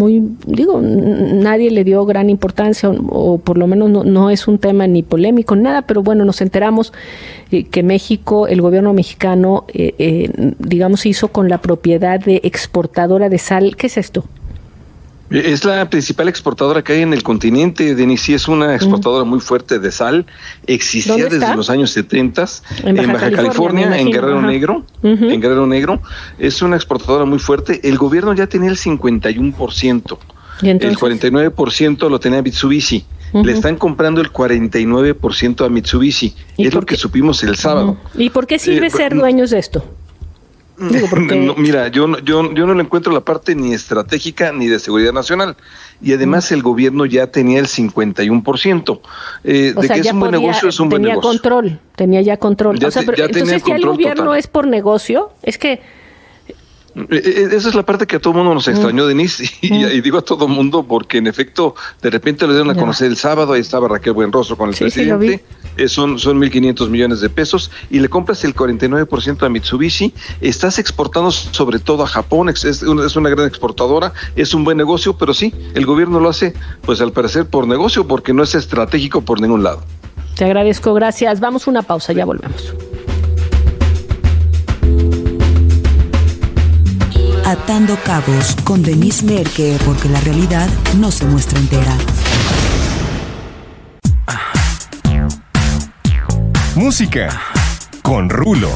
nadie le dio gran importancia o por lo menos no es un tema ni polémico, nada, pero bueno, nos enteramos que México, el gobierno mexicano, digamos, hizo con la propiedad de exportadora de sal. ¿Qué es esto? Es la principal exportadora que hay en el continente, Denise. Sí, es una exportadora muy fuerte de sal. Existía desde los años 70 en Baja California, en Guerrero Negro. En Guerrero Negro. Es una exportadora muy fuerte. El gobierno ya tenía el 51%. El 49% lo tenía Mitsubishi. Le están comprando el 49% a Mitsubishi. Es lo que supimos el sábado. ¿Y por qué sirve ser dueños de esto? No, mira, yo no le encuentro la parte ni estratégica ni de seguridad nacional. Y además el gobierno ya tenía el 51%. De que es un buen negocio, es un buen negocio. Tenía ya control. Entonces, si el gobierno total es por negocio, es que... Esa es la parte que a todo mundo nos extrañó, Denise, y digo a todo mundo porque en efecto de repente lo dieron a conocer el sábado. Ahí estaba Raquel Buenrostro con el presidente. Son 1.500 millones de pesos y le compras el 49% a Mitsubishi. Estás exportando sobre todo a Japón, es una gran exportadora, es un buen negocio, pero sí, el gobierno lo hace pues al parecer por negocio, porque no es estratégico por ningún lado. Te agradezco, gracias. Vamos a una pausa, ya volvemos. Atando Cabos con Denise Merke, porque la realidad no se muestra entera. Música con Rulo.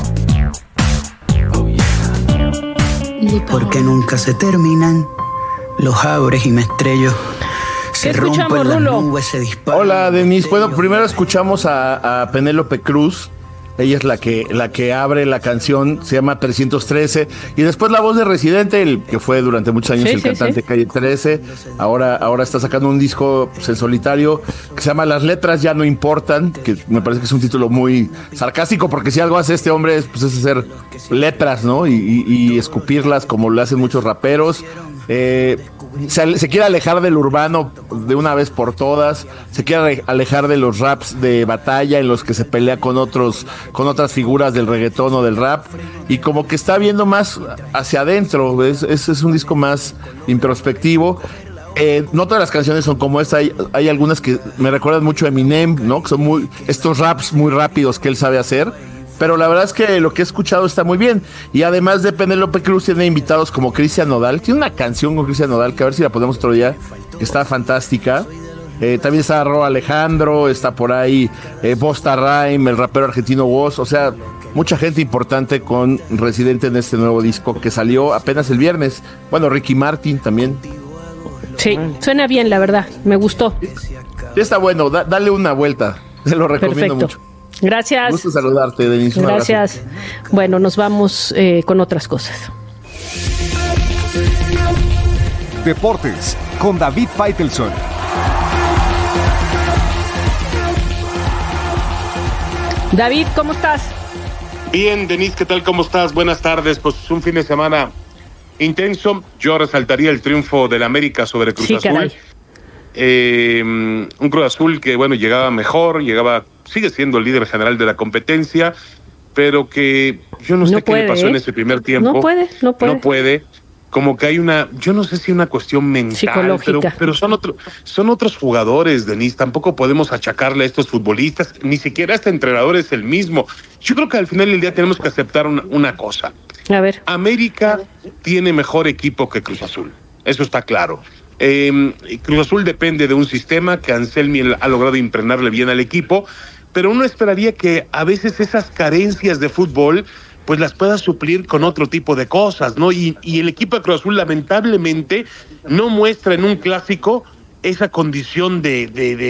Porque nunca se terminan los abres y me estrello. Se rompen las nubes, se disparan. Hola, Denise. Bueno, primero escuchamos a Penélope Cruz Ella es la que abre la canción, se llama 313. Y después la voz de Residente, el que fue durante muchos años el cantante Calle 13. Ahora está sacando un disco pues, en solitario que se llama Las letras ya no importan, que me parece que es un título muy sarcástico, porque si algo hace este hombre es hacer letras, ¿no? Y escupirlas como lo hacen muchos raperos. Se quiere alejar del urbano de una vez por todas, se quiere alejar de los raps de batalla en los que se pelea con otras figuras del reggaetón o del rap, y como que está viendo más hacia adentro. Es un disco más introspectivo. No todas las canciones son como esta, hay algunas que me recuerdan mucho a Eminem, ¿no? Que son estos raps muy rápidos que él sabe hacer. Pero la verdad es que lo que he escuchado está muy bien. Y además de Penélope Cruz, tiene invitados como Cristian Nodal. Tiene una canción con Cristian Nodal que a ver si la ponemos otro día, que está fantástica. También está Ro Alejandro, está por ahí Busta Rhymes, el rapero argentino Woz. O sea, mucha gente importante con Residente en este nuevo disco que salió apenas el viernes. Bueno, Ricky Martin también. Sí, suena bien, la verdad. Me gustó. Sí, está bueno, dale una vuelta. Se lo recomiendo mucho. Gracias. Gusto saludarte, Denise. Gracias. Bueno, nos vamos con otras cosas. Deportes con David Faitelson. David, ¿cómo estás? Bien, Denise, ¿qué tal? ¿Cómo estás? Buenas tardes. Pues un fin de semana intenso. Yo resaltaría el triunfo del América sobre Cruz Azul. Un Cruz Azul que, bueno, llegaba mejor, sigue siendo el líder general de la competencia, pero que yo no sé qué le pasó en ese primer tiempo. No puede. Como que hay yo no sé si una cuestión mental, pero son otros jugadores, Denise. Tampoco podemos achacarle a estos futbolistas, ni siquiera a este entrenador es el mismo. Yo creo que al final del día tenemos que aceptar una cosa. A ver. América tiene mejor equipo que Cruz Azul, eso está claro. Cruz Azul depende de un sistema que Anselmi ha logrado impregnarle bien al equipo, pero uno esperaría que a veces esas carencias de fútbol pues las pueda suplir con otro tipo de cosas, ¿no? Y el equipo de Cruz Azul lamentablemente no muestra en un clásico esa condición de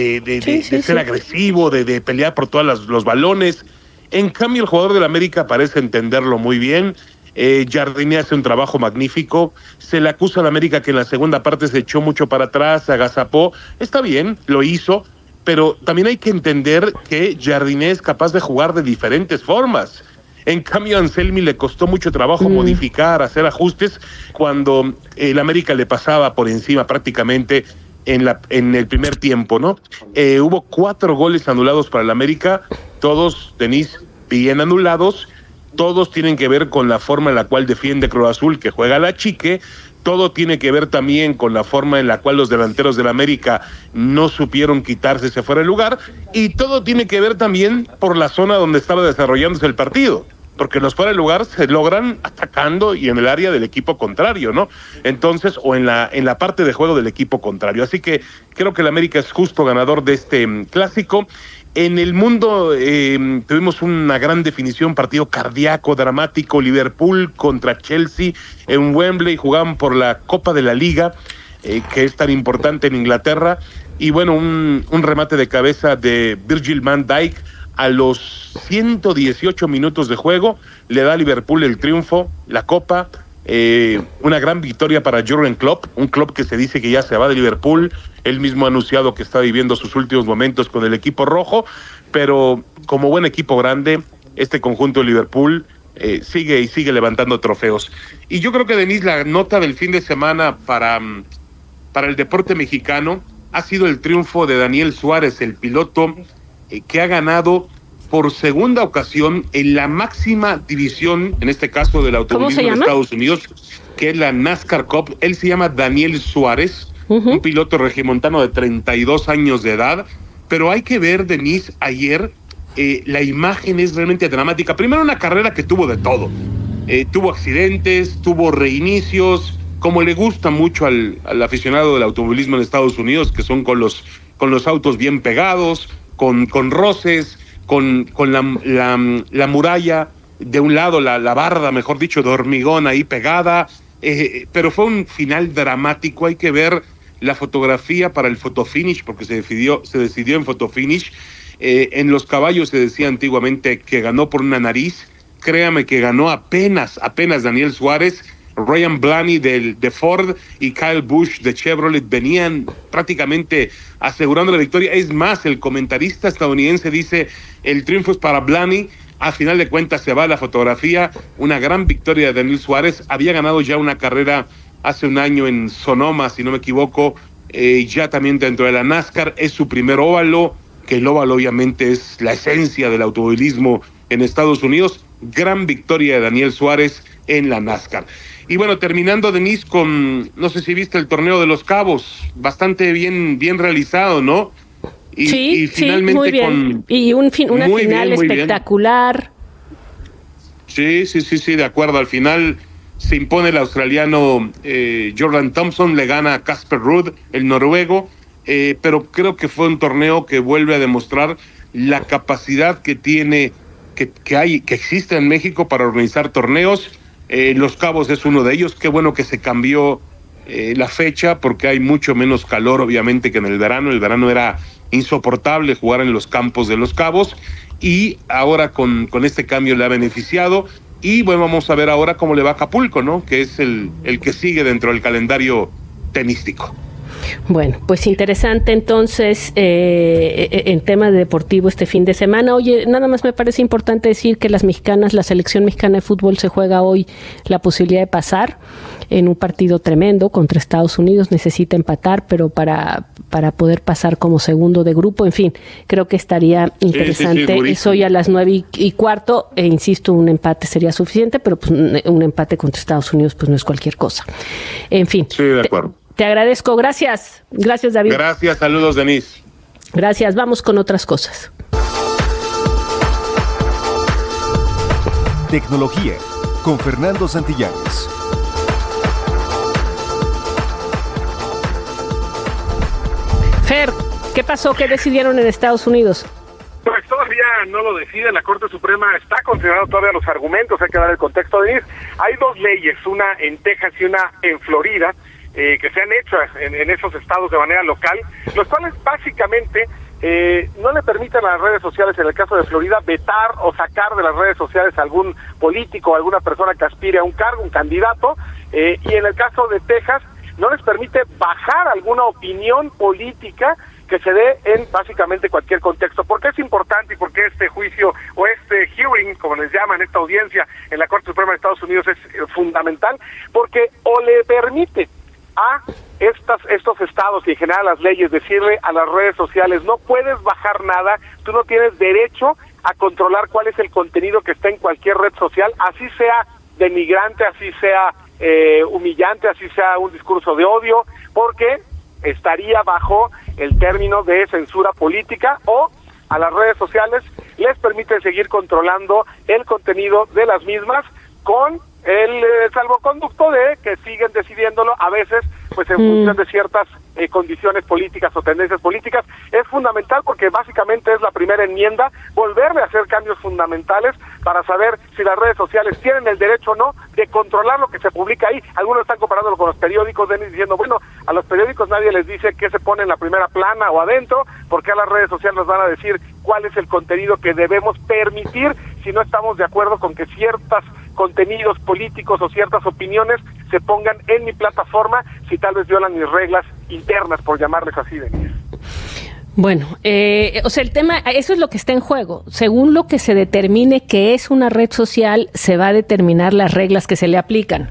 ser agresivo, de pelear por todos los balones. En cambio, el jugador del América parece entenderlo muy bien. Jardine hace un trabajo magnífico. Se le acusa a la América que en la segunda parte se echó mucho para atrás, se agazapó. Está bien, lo hizo, pero también hay que entender que Jardine es capaz de jugar de diferentes formas. En cambio, a Anselmi le costó mucho trabajo modificar, hacer ajustes, cuando el América le pasaba por encima prácticamente en el primer tiempo, ¿no? Hubo 4 goles anulados para el América, todos, Denise, bien anulados. Todos tienen que ver con la forma en la cual defiende Cruz Azul, que juega a la chique. Todo tiene que ver también con la forma en la cual los delanteros del América no supieron quitarse ese fuera de lugar. Y todo tiene que ver también por la zona donde estaba desarrollándose el partido. Porque los fuera de lugar se logran atacando y en el área del equipo contrario, ¿no? Entonces, o en la parte de juego del equipo contrario. Así que creo que el América es justo ganador de este clásico. En el mundo tuvimos una gran definición, partido cardíaco, dramático, Liverpool contra Chelsea en Wembley, jugaban por la Copa de la Liga, que es tan importante en Inglaterra, y bueno, un remate de cabeza de Virgil van Dijk a los 118 minutos de juego, le da a Liverpool el triunfo, la Copa. Una gran victoria para Jürgen Klopp, un Klopp que se dice que ya se va de Liverpool. Él mismo ha anunciado que está viviendo sus últimos momentos con el equipo rojo, pero como buen equipo grande, este conjunto de Liverpool sigue levantando trofeos. Y yo creo que, Denise, la nota del fin de semana para el deporte mexicano ha sido el triunfo de Daniel Suárez, el piloto que ha ganado por segunda ocasión en la máxima división, en este caso del automovilismo de Estados Unidos, que es la NASCAR Cup. Él se llama Daniel Suárez, un piloto regimontano de 32 años de edad, pero hay que ver, Denise, ayer la imagen es realmente dramática. Primero, una carrera que tuvo de todo, tuvo accidentes, tuvo reinicios, como le gusta mucho al aficionado del automovilismo en Estados Unidos, que son con los autos bien pegados, con roces, con la muralla de un lado, la barda, mejor dicho, de hormigón ahí pegada, pero fue un final dramático. Hay que ver la fotografía para el photofinish, porque se decidió en photofinish, En los caballos se decía antiguamente que ganó por una nariz. Créame que ganó apenas Daniel Suárez. Ryan Blaney de Ford y Kyle Busch de Chevrolet venían prácticamente asegurando la victoria. Es más, el comentarista estadounidense dice, el triunfo es para Blaney. A final de cuentas se va la fotografía, una gran victoria de Daniel Suárez. Había ganado ya una carrera hace un año en Sonoma, si no me equivoco, ya también dentro de la NASCAR. Es su primer óvalo, que el óvalo obviamente es la esencia del automovilismo en Estados Unidos. Gran victoria de Daniel Suárez en la NASCAR. Y bueno, terminando, Denise, con, no sé si viste el torneo de Los Cabos, bastante bien realizado, ¿no? Y finalmente muy bien. Y una final espectacular. Sí, de acuerdo. Al final se impone el australiano Jordan Thompson, le gana a Casper Ruud, el noruego, pero creo que fue un torneo que vuelve a demostrar la capacidad que tiene, que existe en México para organizar torneos. Los Cabos es uno de ellos. Qué bueno que se cambió la fecha, porque hay mucho menos calor obviamente que en el verano. El verano era insoportable jugar en los campos de Los Cabos, y ahora con este cambio le ha beneficiado. Y bueno, vamos a ver ahora cómo le va a Acapulco, ¿no? Que es el que sigue dentro del calendario tenístico. Bueno, pues interesante entonces en tema deportivo este fin de semana. Oye, nada más me parece importante decir que la selección mexicana de fútbol se juega hoy la posibilidad de pasar en un partido tremendo contra Estados Unidos. Necesita empatar, pero para poder pasar como segundo de grupo, en fin, creo que estaría interesante. Es hoy a las 9:15, e insisto, un empate sería suficiente, pero pues un empate contra Estados Unidos pues no es cualquier cosa. En fin. Sí, de acuerdo. Te agradezco, gracias, David. Gracias, saludos, Denise. Gracias, vamos con otras cosas. Tecnología, con Fernando Santillanes. Fer, ¿qué pasó? ¿Qué decidieron en Estados Unidos? Pues todavía no lo decide, la Corte Suprema está considerando todavía los argumentos, hay que dar el contexto de Denise. Hay dos leyes, una en Texas y una en Florida, que se han hecho en esos estados de manera local, los cuales básicamente no le permiten a las redes sociales, en el caso de Florida, vetar o sacar de las redes sociales a algún político o alguna persona que aspire a un cargo, un candidato, y en el caso de Texas no les permite bajar alguna opinión política que se dé en básicamente cualquier contexto. ¿Por qué es importante y por qué este juicio o este hearing, como les llaman, esta audiencia en la Corte Suprema de Estados Unidos es fundamental? Porque o le permite a estos estados y en general las leyes decirle a las redes sociales, no puedes bajar nada, tú no tienes derecho a controlar cuál es el contenido que está en cualquier red social, así sea denigrante, así sea humillante, así sea un discurso de odio, porque estaría bajo el término de censura política, o a las redes sociales les permite seguir controlando el contenido de las mismas con el salvoconducto de que siguen decidiéndolo a veces pues en función de ciertas condiciones políticas o tendencias políticas. Es fundamental porque básicamente es la primera enmienda, volverle a hacer cambios fundamentales para saber si las redes sociales tienen el derecho o no de controlar lo que se publica ahí. Algunos están comparándolo con los periódicos, diciendo, bueno, a los periódicos nadie les dice qué se pone en la primera plana o adentro, porque a las redes sociales nos van a decir cuál es el contenido que debemos permitir si no estamos de acuerdo con que ciertos contenidos políticos o ciertas opiniones se pongan en mi plataforma si tal vez violan mis reglas internas, por llamarles así, Denise. Bueno, o sea, el tema, eso es lo que está en juego. Según lo que se determine que es una red social, se va a determinar las reglas que se le aplican.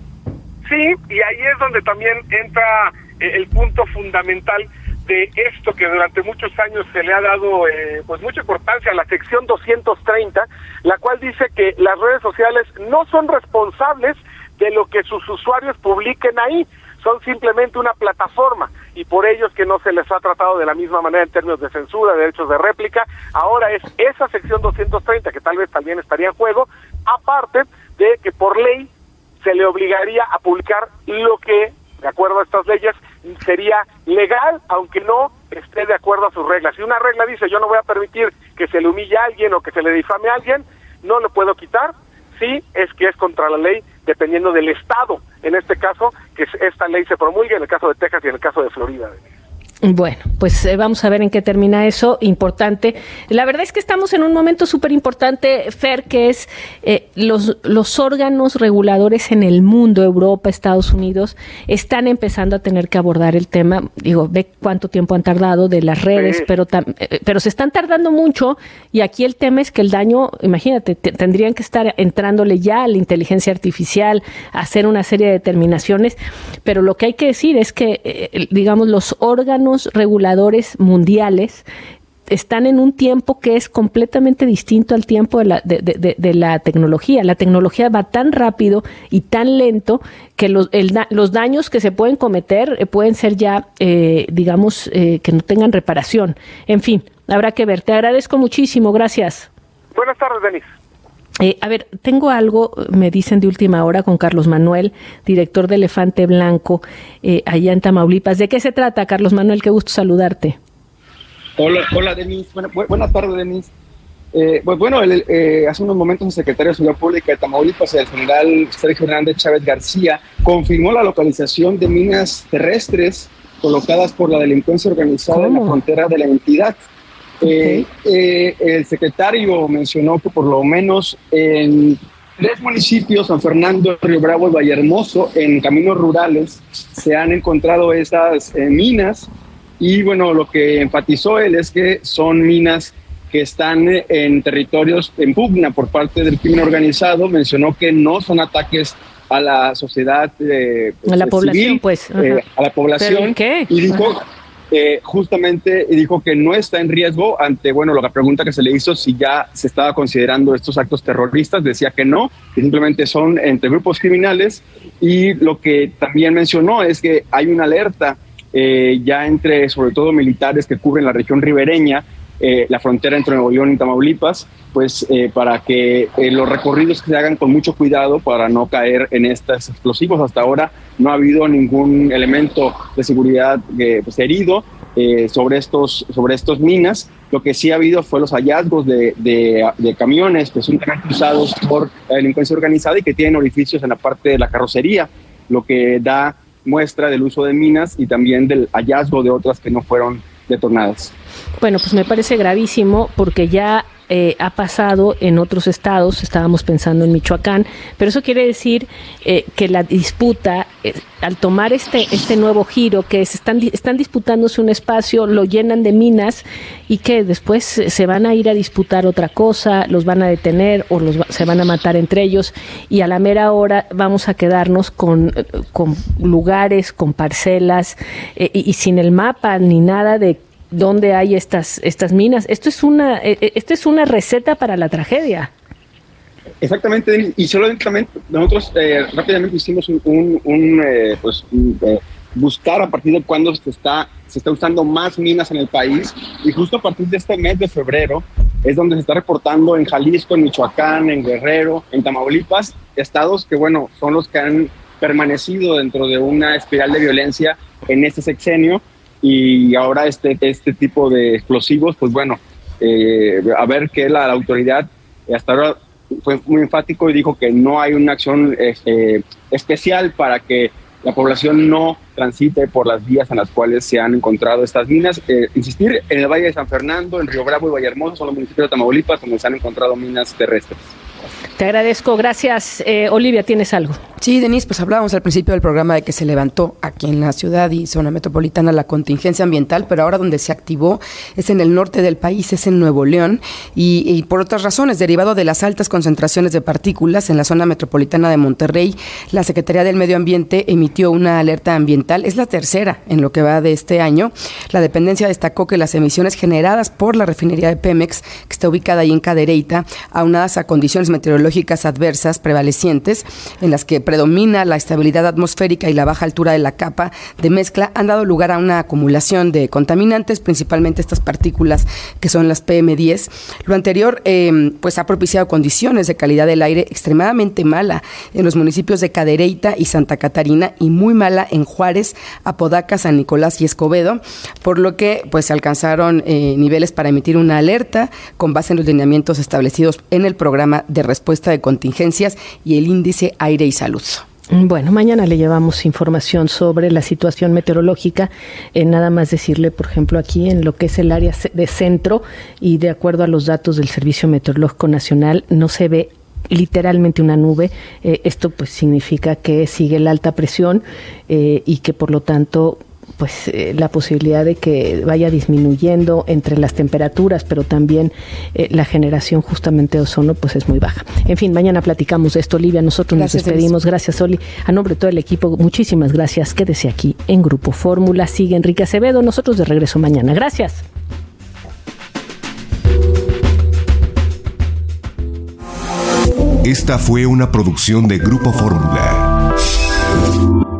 Sí, y ahí es donde también entra el punto fundamental de esto que durante muchos años se le ha dado pues mucha importancia a la sección 230, la cual dice que las redes sociales no son responsables de lo que sus usuarios publiquen ahí, son simplemente una plataforma, y por ello es que no se les ha tratado de la misma manera en términos de censura, de derechos de réplica. Ahora es esa sección 230 que tal vez también estaría en juego, aparte de que por ley se le obligaría a publicar lo que, de acuerdo a estas leyes, sería legal, aunque no esté de acuerdo a sus reglas. Si una regla dice yo no voy a permitir que se le humille a alguien o que se le difame a alguien, no lo puedo quitar. Sí, es que es contra la ley, dependiendo del estado, en este caso, que esta ley se promulgue, en el caso de Texas y en el caso de Florida. Bueno, pues vamos a ver en qué termina eso. Importante. La verdad es que estamos en un momento súper importante, Fer, que es los órganos reguladores en el mundo, Europa, Estados Unidos, están empezando a tener que abordar el tema. Digo, ve cuánto tiempo han tardado de las redes, pero se están tardando mucho, y aquí el tema es que el daño, imagínate, tendrían que estar entrándole ya a la inteligencia artificial, a hacer una serie de determinaciones, pero lo que hay que decir es que, digamos, los órganos reguladores mundiales están en un tiempo que es completamente distinto al tiempo de la tecnología. La tecnología va tan rápido y tan lento que los daños que se pueden cometer pueden ser ya, digamos, que no tengan reparación. En fin, habrá que ver. Te agradezco muchísimo. Gracias. Buenas tardes, Denis. A ver, tengo algo, me dicen de última hora, con Carlos Manuel, director de Elefante Blanco, allá en Tamaulipas. ¿De qué se trata, Carlos Manuel? Qué gusto saludarte. Hola, Denis. Buenas tardes, Denis. Pues bueno, hace unos momentos el secretario de Seguridad Pública de Tamaulipas, el general Sergio Hernández Chávez García, confirmó la localización de minas terrestres colocadas por la delincuencia organizada en la frontera de la entidad. El secretario mencionó que por lo menos en 3 municipios, San Fernando, Río Bravo y Vallehermoso, en caminos rurales, se han encontrado esas minas. Y bueno, lo que enfatizó él es que son minas que están en territorios en pugna por parte del crimen organizado. Mencionó que no son ataques a la sociedad a la población, civil, pues. a la población. ¿Qué? Y dijo... justamente dijo que no está en riesgo ante, bueno, la pregunta que se le hizo si ya se estaba considerando estos actos terroristas, decía que no, que simplemente son entre grupos criminales. Y lo que también mencionó es que hay una alerta ya entre, sobre todo, militares que cubren la región ribereña, la frontera entre Nuevo León y Tamaulipas, pues para que los recorridos se hagan con mucho cuidado para no caer en estos explosivos. Hasta ahora no ha habido ningún elemento de seguridad pues, herido sobre estos minas. Lo que sí ha habido fue los hallazgos de camiones presuntamente usados por la delincuencia organizada y que tienen orificios en la parte de la carrocería, lo que da muestra del uso de minas y también del hallazgo de otras que no fueron detonadas. Bueno, pues me parece gravísimo porque ya ha pasado en otros estados, estábamos pensando en Michoacán, pero eso quiere decir que la disputa, al tomar este nuevo giro, que están disputándose un espacio, lo llenan de minas y que después se van a ir a disputar otra cosa, los van a detener o se van a matar entre ellos, y a la mera hora vamos a quedarnos con lugares, con parcelas y sin el mapa ni nada de dónde hay estas minas. Esto es una receta para la tragedia. Exactamente, y solamente nosotros rápidamente hicimos buscar a partir de cuándo se está usando más minas en el país, y justo a partir de este mes de febrero es donde se está reportando en Jalisco, en Michoacán, en Guerrero, en Tamaulipas, estados que, bueno, son los que han permanecido dentro de una espiral de violencia en este sexenio. Y ahora este tipo de explosivos, pues bueno, a ver que la autoridad hasta ahora fue muy enfático y dijo que no hay una acción especial para que la población no transite por las vías en las cuales se han encontrado estas minas. Insistir, en el Valle de San Fernando, en Río Bravo y Vallehermoso son los municipios de Tamaulipas donde se han encontrado minas terrestres. Te agradezco, gracias. Olivia, ¿tienes algo? Sí, Denise, pues hablábamos al principio del programa de que se levantó aquí en la ciudad y zona metropolitana la contingencia ambiental, pero ahora donde se activó es en el norte del país, es en Nuevo León, y por otras razones, derivado de las altas concentraciones de partículas en la zona metropolitana de Monterrey, la Secretaría del Medio Ambiente emitió una alerta ambiental. Es la tercera en lo que va de este año. La dependencia destacó que las emisiones generadas por la refinería de Pemex, que está ubicada ahí en Cadereyta, aunadas a condiciones meteorológicas adversas prevalecientes, en las que predomina la estabilidad atmosférica y la baja altura de la capa de mezcla, han dado lugar a una acumulación de contaminantes, principalmente estas partículas que son las PM10. Lo anterior pues ha propiciado condiciones de calidad del aire extremadamente mala en los municipios de Cadereyta y Santa Catarina, y muy mala en Juárez, Apodaca, San Nicolás y Escobedo, por lo que pues se alcanzaron niveles para emitir una alerta con base en los lineamientos establecidos en el programa de respuesta de contingencias y el índice Aire y Salud. Bueno, mañana le llevamos información sobre la situación meteorológica. Nada más decirle, por ejemplo, aquí en lo que es el área de centro, y de acuerdo a los datos del Servicio Meteorológico Nacional, no se ve literalmente una nube. Esto pues significa que sigue la alta presión y que por lo tanto pues la posibilidad de que vaya disminuyendo entre las temperaturas, pero también la generación justamente de ozono pues es muy baja. En fin, mañana platicamos de esto, Olivia. Nosotros gracias, nos despedimos. Gracias, Oli. A nombre de todo el equipo, muchísimas gracias. Quédese aquí en Grupo Fórmula. Sigue Enrique Acevedo. Nosotros de regreso mañana. Gracias. Esta fue una producción de Grupo Fórmula.